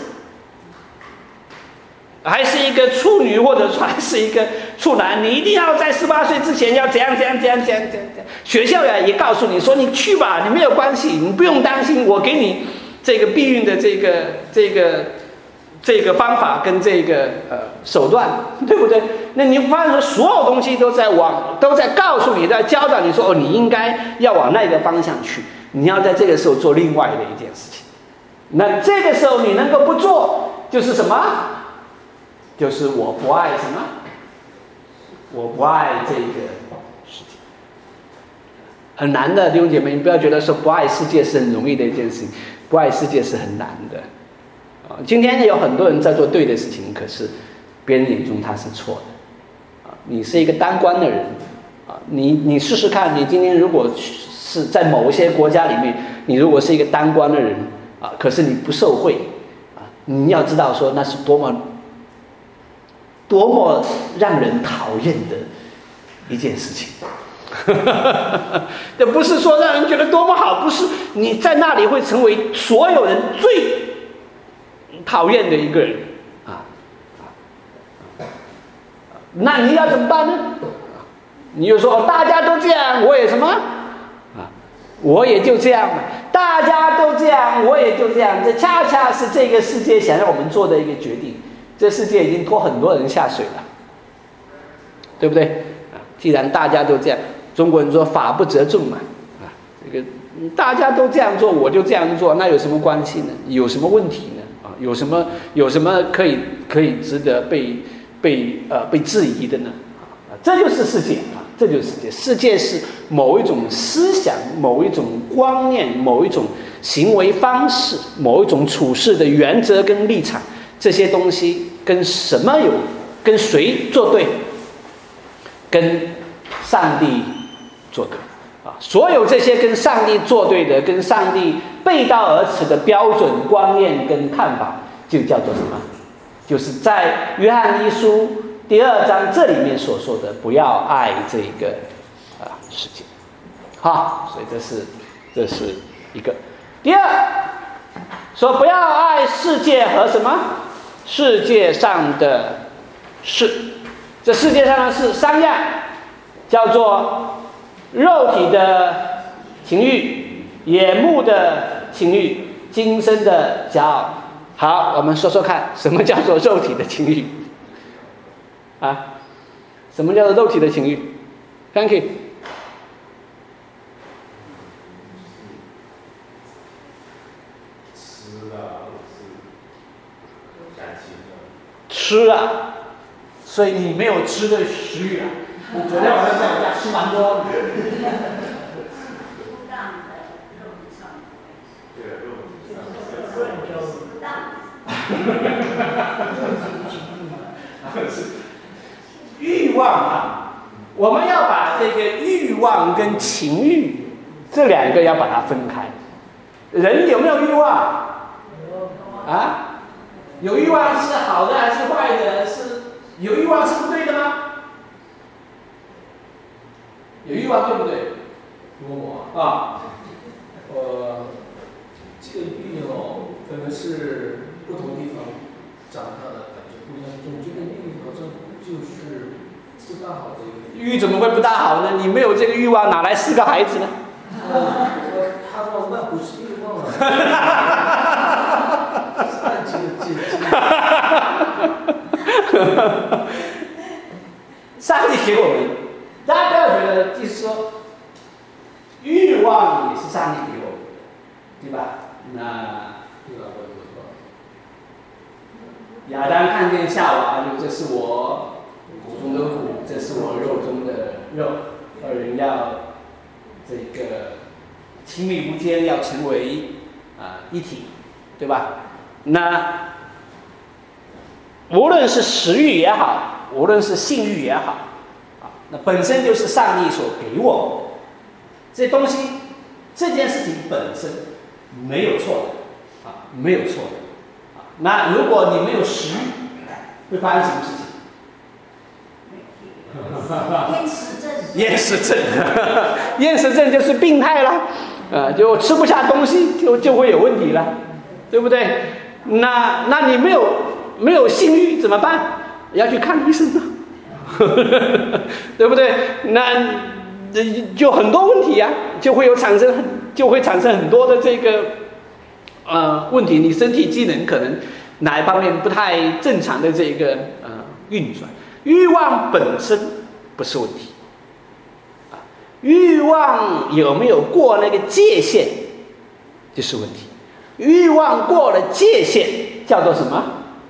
还是一个处女，或者说还是一个处男，你一定要在十八岁之前要怎样怎样怎样怎样怎样。学校呀也告诉你说，你去吧，你没有关系，你不用担心，我给你这个避孕的这个这个这个方法跟这个呃手段，对不对？那你发现说，所有东西都在往都在告诉你，在教导你说，哦，你应该要往那个方向去，你要在这个时候做另外的一件事情。那这个时候你能够不做，就是什么？就是我不爱什么？我不爱这个世界，很难的，弟兄姐妹，你不要觉得说不爱世界是很容易的一件事情，不爱世界是很难的。啊，今天有很多人在做对的事情，可是别人眼中他是错的。啊，你是一个当官的人，啊，你你试试看，你今天如果是在某一些国家里面，你如果是一个当官的人，啊，可是你不受贿，啊，你要知道说那是多么。多么让人讨厌的一件事情。这不是说让人觉得多么好，不是，你在那里会成为所有人最讨厌的一个人啊！那你要怎么办呢？你就说大家都这样，我也什么啊？我也就这样嘛。大家都这样，我也就这样。这恰恰是这个世界想让我们做的一个决定。这世界已经拖很多人下水了，对不对？啊，既然大家都这样，中国人说法不责众嘛，啊，这个大家都这样做，我就这样做，那有什么关系呢？有什么问题呢？啊，有什么有什么可以可以值得被被呃被质疑的呢？啊，这就是世界啊，这就是世界。世界是某一种思想、某一种观念、某一种行为方式、某一种处事的原则跟立场，这些东西跟什么有？跟谁作对？跟上帝作对啊！所有这些跟上帝作对的、跟上帝背道而驰的标准观念跟看法，就叫做什么？就是在约翰一书第二章这里面所说的，不要爱这个啊世界。好，所以这是这是一个。第二，说不要爱世界和什么？世界上的事。这世界上的事三样，叫做肉体的情欲、眼目的情欲、今生的骄傲。好，我们说说看，什么叫做肉体的情欲？啊，什么叫做肉体的情欲 ？Thank you。吃啊，所以你没有吃的食欲啊。你昨天晚上在我家吃蛮多。欲望啊，我们要把这个欲望跟情欲这两个要把它分开。人有没有欲望？啊？有欲望是好的还是坏的？是有欲望是不对的吗？有欲望对不对？
我
啊，
呃，这个欲哦，可能是不同地方长大的感觉不一样。总觉得欲好像就是不大好的一个。
欲怎么会不大好呢？你没有这个欲望，哪来四个孩子呢？
呃，他说那不是欲望啊。
上帝给我们，大家不要觉得就是说，欲望也是上帝给我们的，对吧？那亚当看见夏娃，就这是我骨中的骨，这是我肉中的肉，二人要这个亲密无间，要成为啊、呃、一体，对吧？那无论是食欲也好，无论是性欲也好，啊，那本身就是上帝所给我的这东西，这件事情本身没有错的，啊，没有错的，啊，那如果你没有食欲，会发生什么事情？
厌食症。
厌食症，厌食症就是病态了，呃，就吃不下东西，就就会有问题了，对不对？那那你没有没有性欲怎么办？要去看医生啊，对不对？那就很多问题啊，就会有产生就会产生很多的这个呃问题，你身体机能可能哪一方面不太正常的这个呃运转，欲望本身不是问题，啊，欲望有没有过那个界限就是问题。欲望过了界限叫做什么？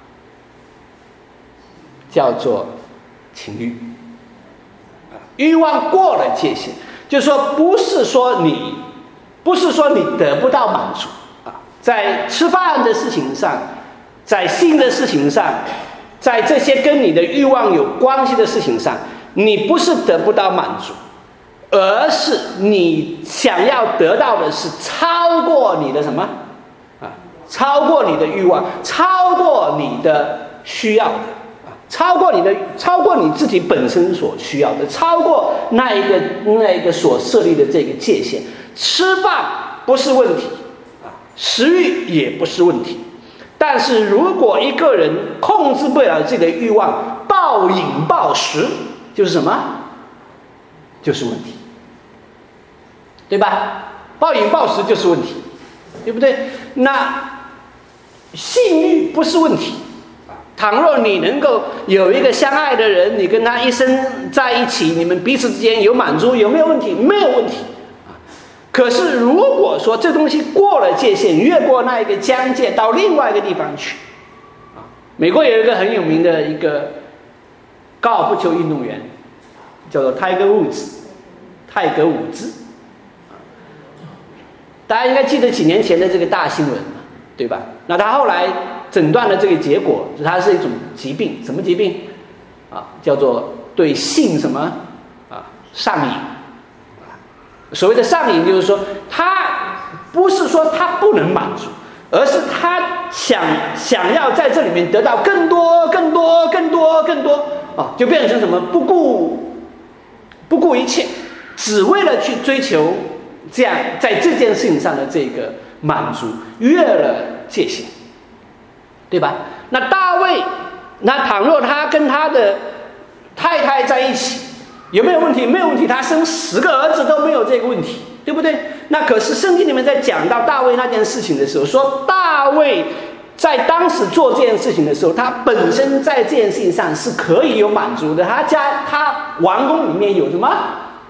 叫做情欲。欲望过了界限，就是说不是说你不是说你得不到满足啊，在吃饭的事情上，在性的事情上，在这些跟你的欲望有关系的事情上，你不是得不到满足，而是你想要得到的是超过你的什么？超过你的欲望，超过你的需要的，超过你的，超过你自己本身所需要的，超过那一个那一个所设立的这个界限。吃饭不是问题啊，食欲也不是问题，但是如果一个人控制不了这个欲望，暴饮暴食，就是什么？就是问题，对吧？暴饮暴食就是问题，对不对？那性欲不是问题，倘若你能够有一个相爱的人，你跟他一生在一起，你们彼此之间有满足，有没有问题？没有问题。可是如果说这东西过了界限，越过那一个疆界，到另外一个地方去，美国有一个很有名的一个高尔夫球运动员，叫做 Tiger Woods， 泰格伍兹。大家应该记得几年前的这个大新闻，对吧？那他后来诊断的这个结果，他是一种疾病，什么疾病啊？叫做对性什么啊上瘾。所谓的上瘾，就是说他不是说他不能满足，而是他想想要在这里面得到更多、更多、更多、更多啊，就变成什么不顾不顾一切，只为了去追求这样在这件事情上的这个满足，越了界限，对吧？那大卫，那倘若他跟他的太太在一起，有没有问题？没有问题，他生十个儿子都没有这个问题，对不对？那可是圣经里面在讲到大卫那件事情的时候，说大卫在当时做这件事情的时候，他本身在这件事情上是可以有满足的。他家他王宫里面有什么？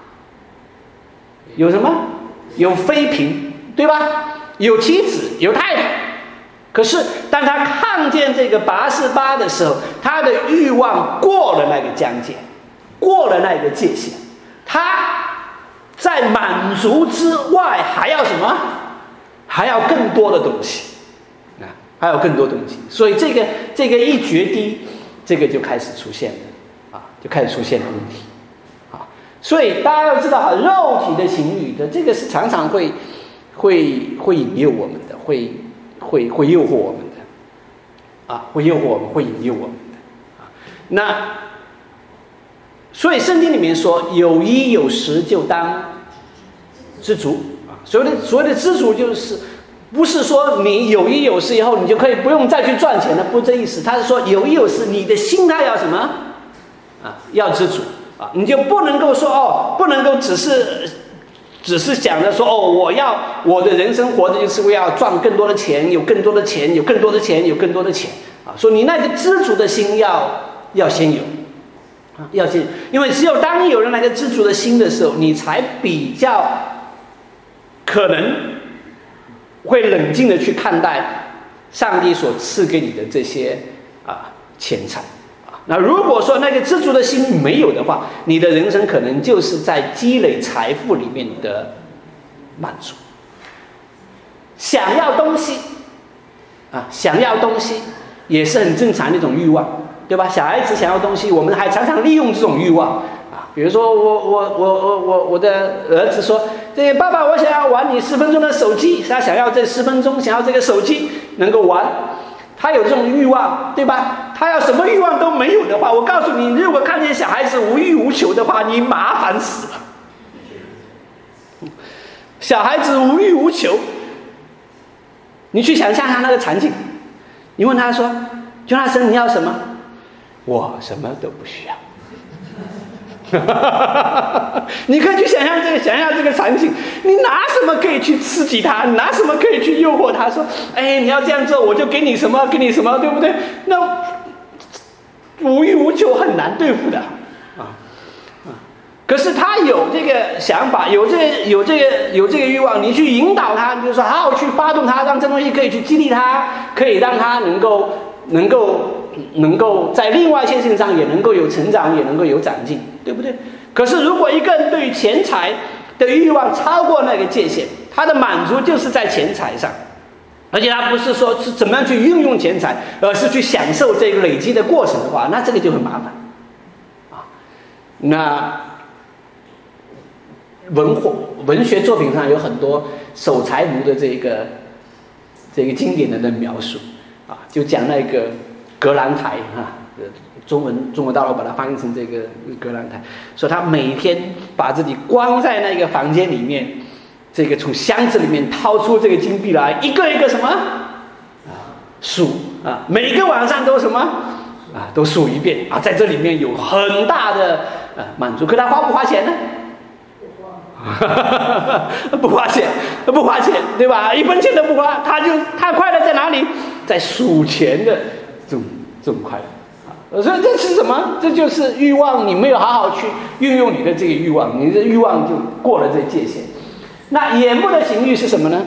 有什么？有妃嫔，对吧？有妻子，有太太。可是当他看见这个拔示巴的时候，他的欲望过了那个疆界，过了那个界限，他在满足之外还要什么？还要更多的东西啊，还有更多东西。所以这个这个一决堤，这个就开始出现了啊，就开始出现了问题啊。所以大家要知道，肉体的情欲的这个是常常会会会引诱我们的，会会会诱惑我们的啊，会诱惑我们，会引诱我们的啊。那所以圣经里面说，有衣有食就当知足啊。所谓的所谓的知足，就是不是说你有衣有食以后你就可以不用再去赚钱了，不是这意思。他是说有衣有食，你的心态要什么啊？要知足啊，你就不能够说哦，不能够只是只是想着说哦，我要我的人生活着就是为了赚更多的钱，有更多的钱，有更多的钱，有更多的钱啊。说你那个知足的心要要先有。要先，因为只有当你有了那个知足的心的时候，你才比较可能会冷静的去看待上帝所赐给你的这些啊钱财啊。那如果说那个知足的心没有的话，你的人生可能就是在积累财富里面的满足。想要东西啊，想要东西也是很正常的一种欲望。对吧？小孩子想要东西，我们还常常利用这种欲望啊。比如说我，我我我我我的儿子说：“这个爸爸，我想要玩你十分钟的手机。”他想要这十分钟，想要这个手机能够玩，他有这种欲望，对吧？他要什么欲望都没有的话，我告诉你，如果看见小孩子无欲无求的话，你麻烦死了。小孩子无欲无求，你去想象他那个场景，你问他说：“就那生你要什么？”我什么都不需要。你可以去想象这个，想象这个场景，你拿什么可以去刺激他？你拿什么可以去诱惑他？说，哎，你要这样做，我就给你什么，给你什么，对不对？那无欲无求很难对付的啊啊！可是他有这个想法，有这个有这个有这个欲望，你去引导他，就是说好好去发动他，让这东西可以去激励他，可以让他能够能够。能够在另外一些事情上也能够有成长，也能够有长进，对不对？可是如果一个人对于钱财的欲望超过那个界限，他的满足就是在钱财上，而且他不是说是怎么样去运用钱财，而是去享受这个累积的过程的话，那这个就很麻烦啊。那文文学作品上有很多守财奴的这个这个经典的的描述啊，就讲那个格兰台啊，中文中国大陆把它翻译成这个格兰台，说他每天把自己关在那个房间里面，这个从箱子里面掏出这个金币来，一个一个什么啊数啊，每个晚上都什么啊都数一遍啊，在这里面有很大的啊满足。可他花不花钱呢？不花钱，不花钱，对吧？一分钱都不花，他就他快乐在哪里？在数钱的这种这种快乐啊！所以这是什么？这就是欲望，你没有好好去运用你的这个欲望，你的欲望就过了这界限。那眼目的情欲是什么呢？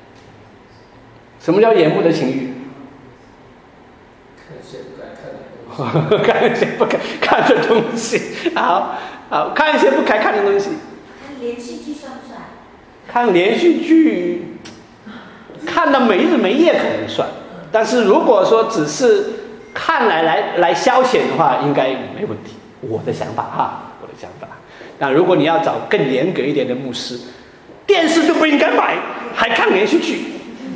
什么叫眼目的情欲？
看现在看的东
看一些不该看的东西。好，好，看一些不该看的东西。
看连续剧算不算？
看连续剧，看到没日没夜可能算，但是如果说只是看来来来消遣的话，应该没问题。我的想法哈，我的想法。那如果你要找更严格一点的牧师，电视就不应该买，还看连续剧。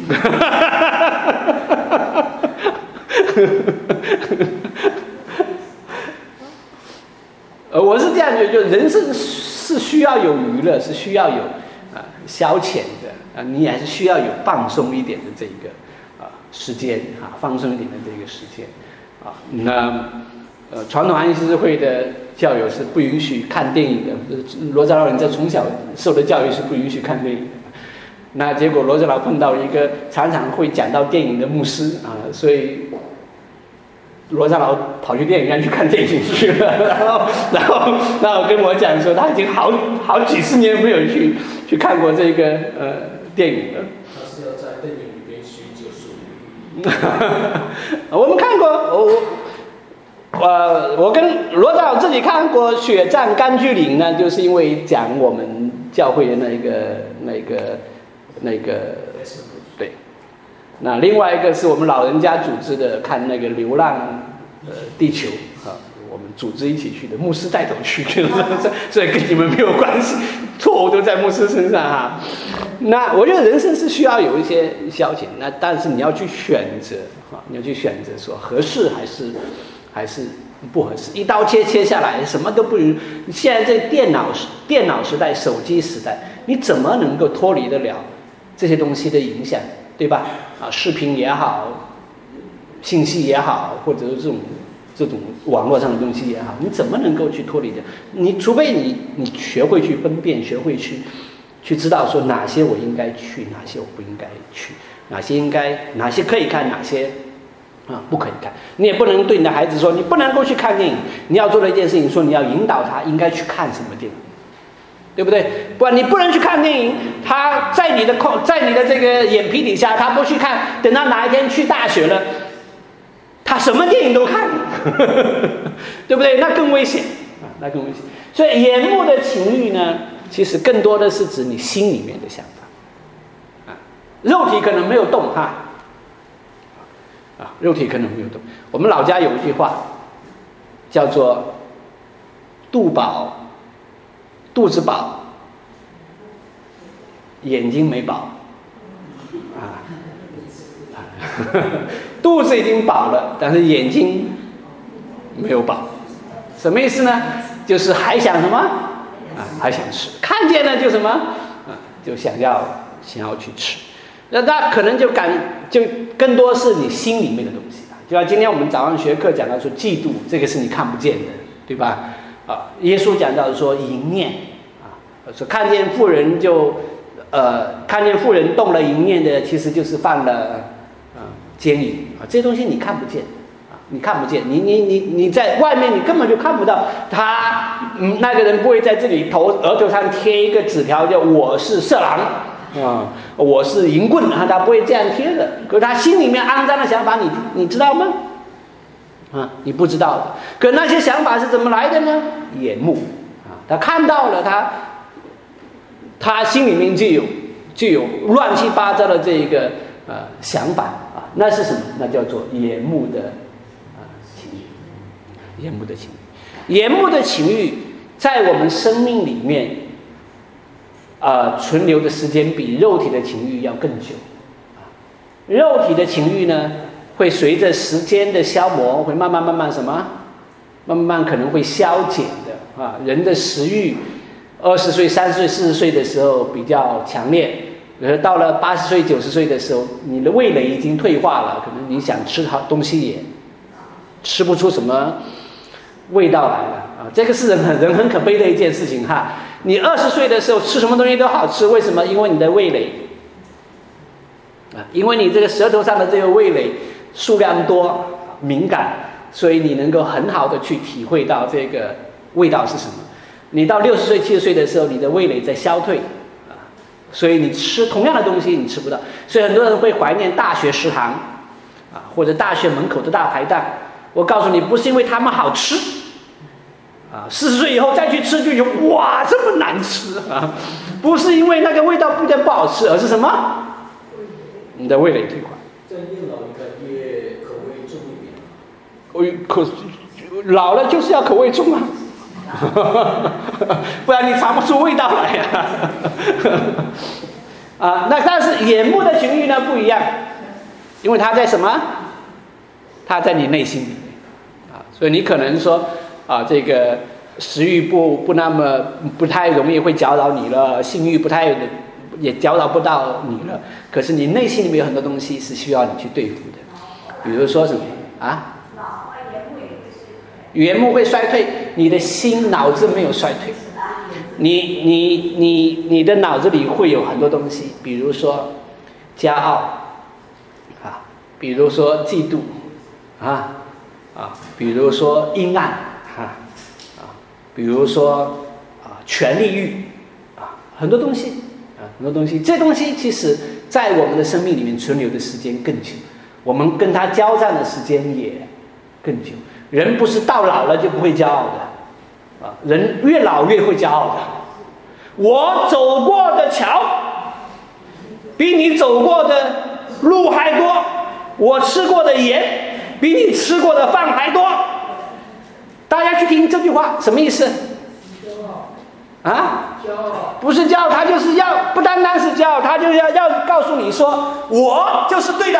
呃，我是这样觉得，就人生是需要有娱乐，是需要有啊、呃、消遣的啊、呃，你还是需要有放松一点的这个啊、呃、时间啊，放松一点的这个时间啊。那呃，传统安息日会的教友是不允许看电影的，罗家老人在从小受的教育是不允许看电影的。那结果罗家老碰到一个常常会讲到电影的牧师啊，所以罗家老跑去电影院去看电影去了，然后然后然后跟我讲说他已经好好几十年没有去去看过这个呃电影了。
他是要在电影里边寻救赎
于。我们看过，我我我跟罗家老自己看过《血战钢锯岭》呢，就是因为讲我们教会的那个那个。那个对，那另外一个是我们老人家组织的，看那个《流浪呃地球》啊，我们组织一起去的，牧师带头去的，所以跟你们没有关系，错误都在牧师身上哈。那我觉得人生是需要有一些消遣，那但是你要去选择啊，你要去选择说合适还是还是不合适，一刀切切下来，什么都不如。现在这电脑电脑时代、手机时代，你怎么能够脱离得了这些东西的影响，对吧？啊，视频也好，信息也好，或者是这种这种网络上的东西也好，你怎么能够去脱离的？你除非你你学会去分辨，学会去去知道说哪些我应该去，哪些我不应该去，哪些应该哪些可以看，哪些啊不可以看。你也不能对你的孩子说你不能够去看电影，你要做的一件事情说你要引导他应该去看什么电影。对不对？不然你不能去看电影，他在你的控，在你的这个眼皮底下，他不去看，等到哪一天去大学了，他什么电影都看，对不对？那更危险啊，那更危险。所以眼目的情欲呢，其实更多的是指你心里面的想法，啊，肉体可能没有动哈，啊，肉体可能没有动。我们老家有一句话，叫做“肚饱”。肚子饱，眼睛没饱，啊，肚子已经饱了，但是眼睛没有饱，什么意思呢？就是还想什么？啊，还想吃，看见了就什么？啊，就想要想要去吃。那那可能就感就更多是你心里面的东西啊。就像今天我们早上学课讲到说，嫉妒这个是你看不见的，对吧？啊，耶稣讲到说淫念啊，说看见妇人就，呃，看见妇人动了淫念的，其实就是犯了啊奸淫啊，这些东西你看不见啊，你看不见，你你你你在外面你根本就看不到他，嗯，那个人不会在这里头额头上贴一个纸条叫我是色狼啊，我是淫棍啊，他不会这样贴的，可是他心里面肮脏的想法，你你知道吗？啊，你不知道的，可那些想法是怎么来的呢？眼目啊，他看到了，他他心里面就有就有乱七八糟的这个呃想法啊，那是什么？那叫做眼目的啊情欲，眼目的情欲，眼目的情欲在我们生命里面啊、呃、存留的时间比肉体的情欲要更久啊，肉体的情欲呢？会随着时间的消磨，会慢慢慢慢什么？慢慢可能会消减的啊。人的食欲，二十岁、三十岁、四十岁的时候比较强烈，而到了八十岁、九十岁的时候，你的味蕾已经退化了，可能你想吃好东西也吃不出什么味道来了啊。这个是人很人很可悲的一件事情哈。你二十岁的时候吃什么东西都好吃，为什么？因为你的味蕾啊，因为你这个舌头上的这个味蕾数量多、敏感，所以你能够很好的去体会到这个味道是什么。你到六十岁、七十岁的时候，你的味蕾在消退啊，所以你吃同样的东西你吃不到。所以很多人会怀念大学食堂啊，或者大学门口的大排档我告诉你，不是因为他们好吃啊，四十岁以后再去吃就觉得哇这么难吃啊，不是因为那个味道不但不好吃，而是什么？你的味蕾退化。
这样越老应该越口味重一点。
我可老了就是要口味重啊，不然你尝不出味道来呀、啊。啊，那但是眼目的情欲呢不一样，因为它在什么？它在你内心里面啊，所以你可能说啊，这个食欲不不那么不太容易会搅扰你了，性欲不太也搅扰不到你了。可是你内心里面有很多东西是需要你去对付的，比如说什么啊？眼目会衰退，你的心脑子没有衰退，你你你你的脑子里会有很多东西，比如说骄傲啊，比如说嫉妒啊啊，比如说阴暗啊啊，比如说啊权力欲啊，很多东西啊，很多东西，这东西其实在我们的生命里面存留的时间更久，我们跟它交战的时间也更久。人不是到老了就不会骄傲的，啊，人越老越会骄傲的。我走过的桥，比你走过的路还多；我吃过的盐，比你吃过的饭还多。大家去听这句话，什么意思？啊？不是骄傲，他就是要不单单是骄傲，他就要要告诉你说，我就是对的。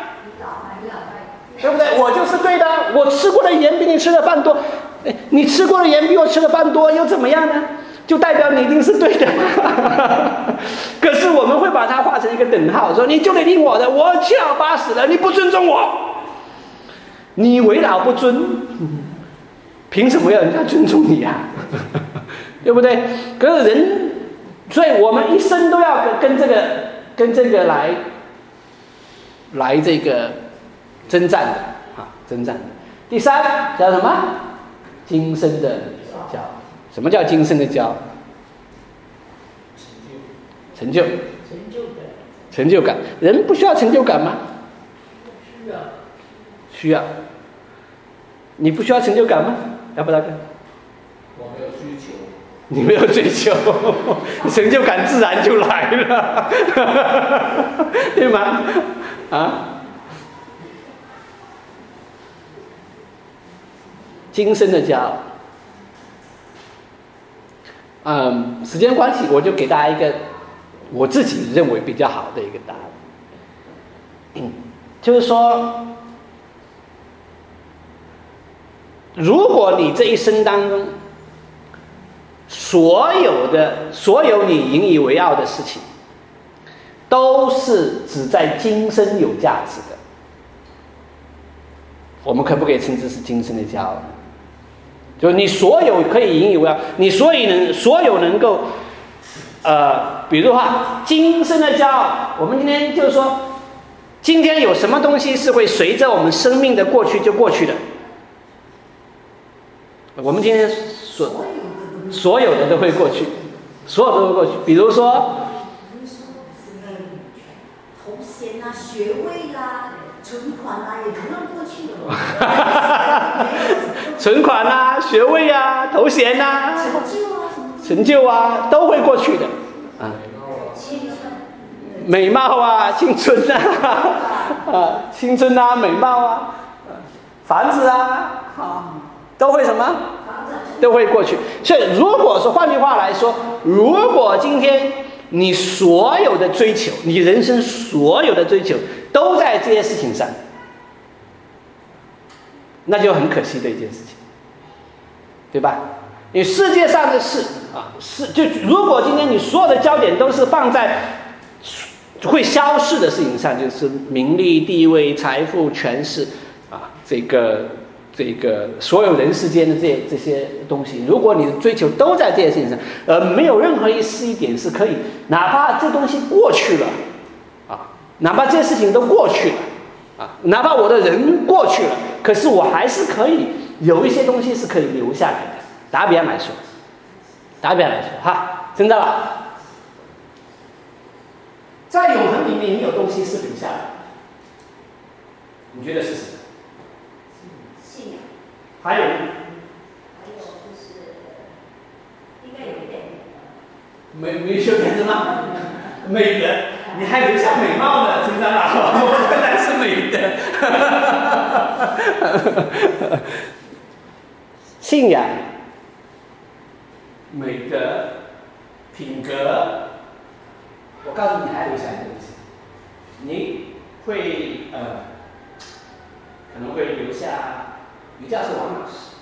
对不对？我就是对的，我吃过的盐比你吃的饭多，你吃过的盐比我吃的饭多又怎么样呢？就代表你一定是对的。可是我们会把它画成一个等号，说你就得听我的，我七老八十了，你不尊重我，你为老不尊，凭什么要人家尊重你啊？对不对？可是人，所以我们一生都要跟这个跟这个来来这个征战的啊，征战的。第三叫什么？今生的骄傲。什么叫今生的骄傲？成就。成就感。成就感。人不需要成就感吗？需要。需要。你不需要成就感吗？要不大哥？
我没有追求。
你没有追求，成就感自然就来了，对吗？啊？今生的骄傲。嗯，时间关系，我就给大家一个我自己认为比较好的一个答案，嗯，就是说，如果你这一生当中所有的所有你引以为傲的事情，都是只在今生有价值的，我们可不可以称之是今生的骄傲？就是你所有可以引以为傲，你所以能所有能够，呃，比如话今生的骄傲，我们今天就是说，今天有什么东西是会随着我们生命的过去就过去的？我们今天所所有的都会过去，所有都会过去。比如说，
头衔啊、学位啦、存款啦，也同样过去了。
存款啊、学位啊、头衔啊、
成就啊、
成就啊，都会过去的啊。美貌啊、青春啊、啊青春啊、美貌啊、房子啊，啊，都会什么？都会过去。所以，如果说换句话来说，如果今天你所有的追求，你人生所有的追求都在这些事情上，那就很可惜的一件事情，对吧？因为世界上的事啊，是就如果今天你所有的焦点都是放在会消逝的事情上，就是名利、地位、财富、权势啊，这个这个所有人世间的这这些东西，如果你的追求都在这些事情上，而没有任何一丝一点是可以，哪怕这东西过去了啊，哪怕这些事情都过去了啊，哪怕我的人过去了，可是我还是可以有一些东西是可以留下来的。打比方来说，打比方来说哈，真的了，在永恒里面，你有东西是留下来的，你觉得是什么？
信仰。
还有，
还有就是应该有一点。
没没修点什么？美德，你还留下美貌呢，陈长老，我原来是美德。信仰、美德、品格，我告诉你，还留下一个东西，你会呃，可能会留下于教授王老师，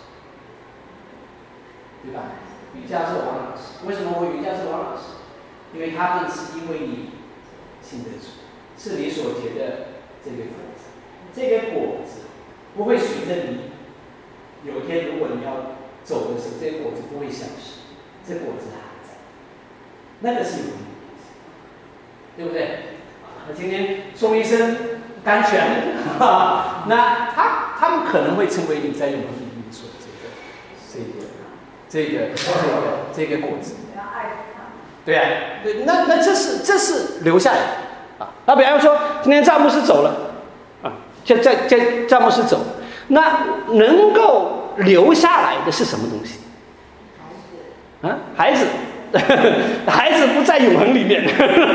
对吧？于教授王老师，为什么会于教授王老师？因为他们是因为你信得主，是你所结的这个果子，这个果子不会随着你。有一天，如果你要走的时候，这个果子不会消失，这果子还在，那个是有意义的，对不对？那今天宋医生甘泉，啊，那他他们可能会成为你在永恒里面说的这个这个这个这个这个果子。对啊，对，那那这是这是留下来的啊。那比方说，今天赵牧师走了啊，这这这赵牧师走，那能够留下来的是什么东西？啊，孩子，孩子不在永恒里面。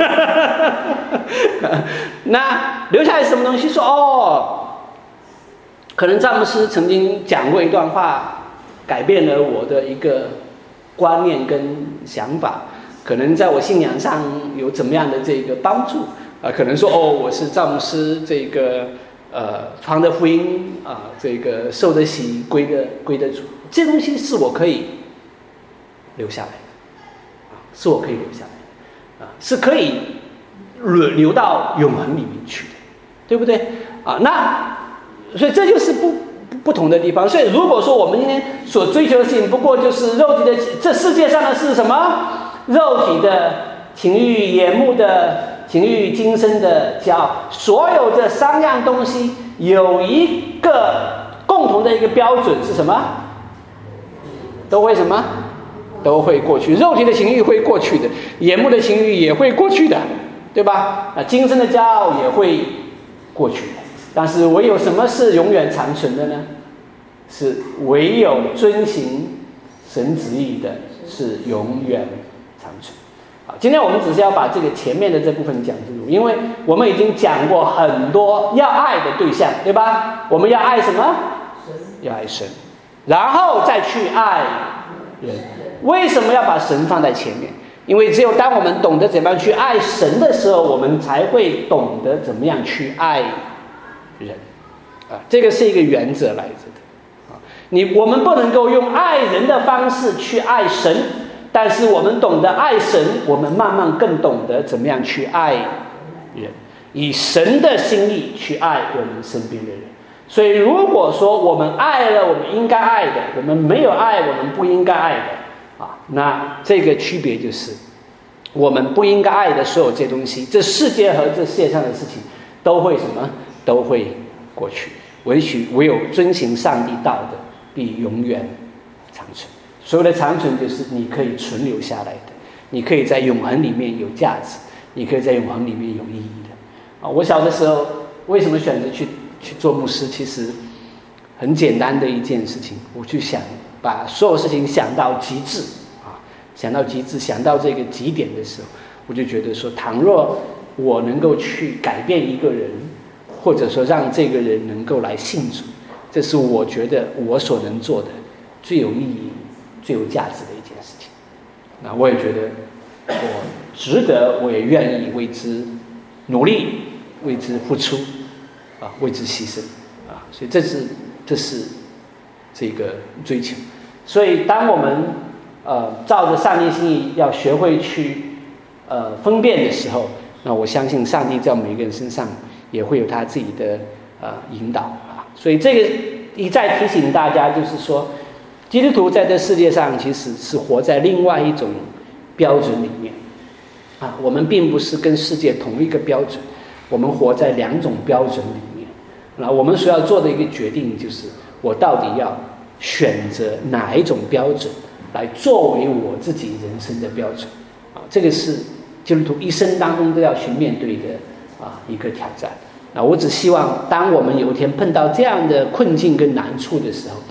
那留下来什么东西？说哦，可能赵牧师曾经讲过一段话，改变了我的一个观念跟想法。可能在我信仰上有怎么样的这个帮助啊、呃？可能说哦，我是赵牧师这个呃传的福音啊、呃，这个受的洗归的归的主，这东西是我可以留下来的啊，是我可以留下来的啊，是可以流流到永恒里面去的，对不对啊？那所以这就是不不同的地方。所以如果说我们今天所追求的事情，不过就是肉体的，这世界上的是什么？肉体的情欲、眼目的情欲、今生的骄傲，所有这三样东西有一个共同的一个标准是什么？都会什么？都会过去。肉体的情欲会过去的，眼目的情欲也会过去的，对吧？啊，今生的骄傲也会过去的。但是唯有什么是永远长存的呢？是唯有遵行神旨意的，是永远长存。好，今天我们只是要把这个前面的这部分讲清楚，因为我们已经讲过很多要爱的对象，对吧？我们要爱什么？要爱神，然后再去爱人。为什么要把神放在前面？因为只有当我们懂得怎么样去爱神的时候，我们才会懂得怎么样去爱人。啊，这个是一个原则来着的。啊，你我们不能够用爱人的方式去爱神。但是我们懂得爱神，我们慢慢更懂得怎么样去爱人，以神的心意去爱我们身边的人。所以如果说我们爱了我们应该爱的，我们没有爱我们不应该爱的啊，那这个区别就是我们不应该爱的所有这东西，这世界和这世界上的事情都会什么？都会过去，唯许唯有遵行上帝道的必永远长存。所有的长存就是你可以存留下来的，你可以在永恒里面有价值，你可以在永恒里面有意义的。啊，我小的时候为什么选择去去做牧师？其实很简单的一件事情，我去想把所有事情想到极致啊，想到极致，想到这个极点的时候，我就觉得说，倘若我能够去改变一个人，或者说让这个人能够来信主，这是我觉得我所能做的最有意义、最有价值的一件事情。那我也觉得我值得，我也愿意为之努力，为之付出啊，为之牺牲啊，所以这是这是这个追求。所以当我们呃照着上帝心意要学会去呃分辨的时候，那我相信上帝在每个人身上也会有他自己的呃引导啊。所以这个一再提醒大家，就是说基督徒在这世界上其实是活在另外一种标准里面啊，我们并不是跟世界同一个标准，我们活在两种标准里面。那我们所要做的一个决定就是，我到底要选择哪一种标准来作为我自己人生的标准啊？这个是基督徒一生当中都要去面对的啊一个挑战。那我只希望，当我们有一天碰到这样的困境跟难处的时候，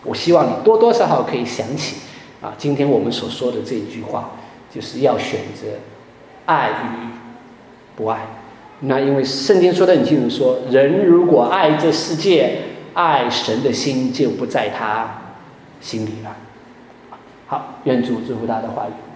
我希望你多多少少可以想起啊，今天我们所说的这一句话，就是要选择爱与不爱。那因为圣经说得很清楚，说人如果爱这世界，爱神的心就不在他心里了。好，愿主祝福他的话语。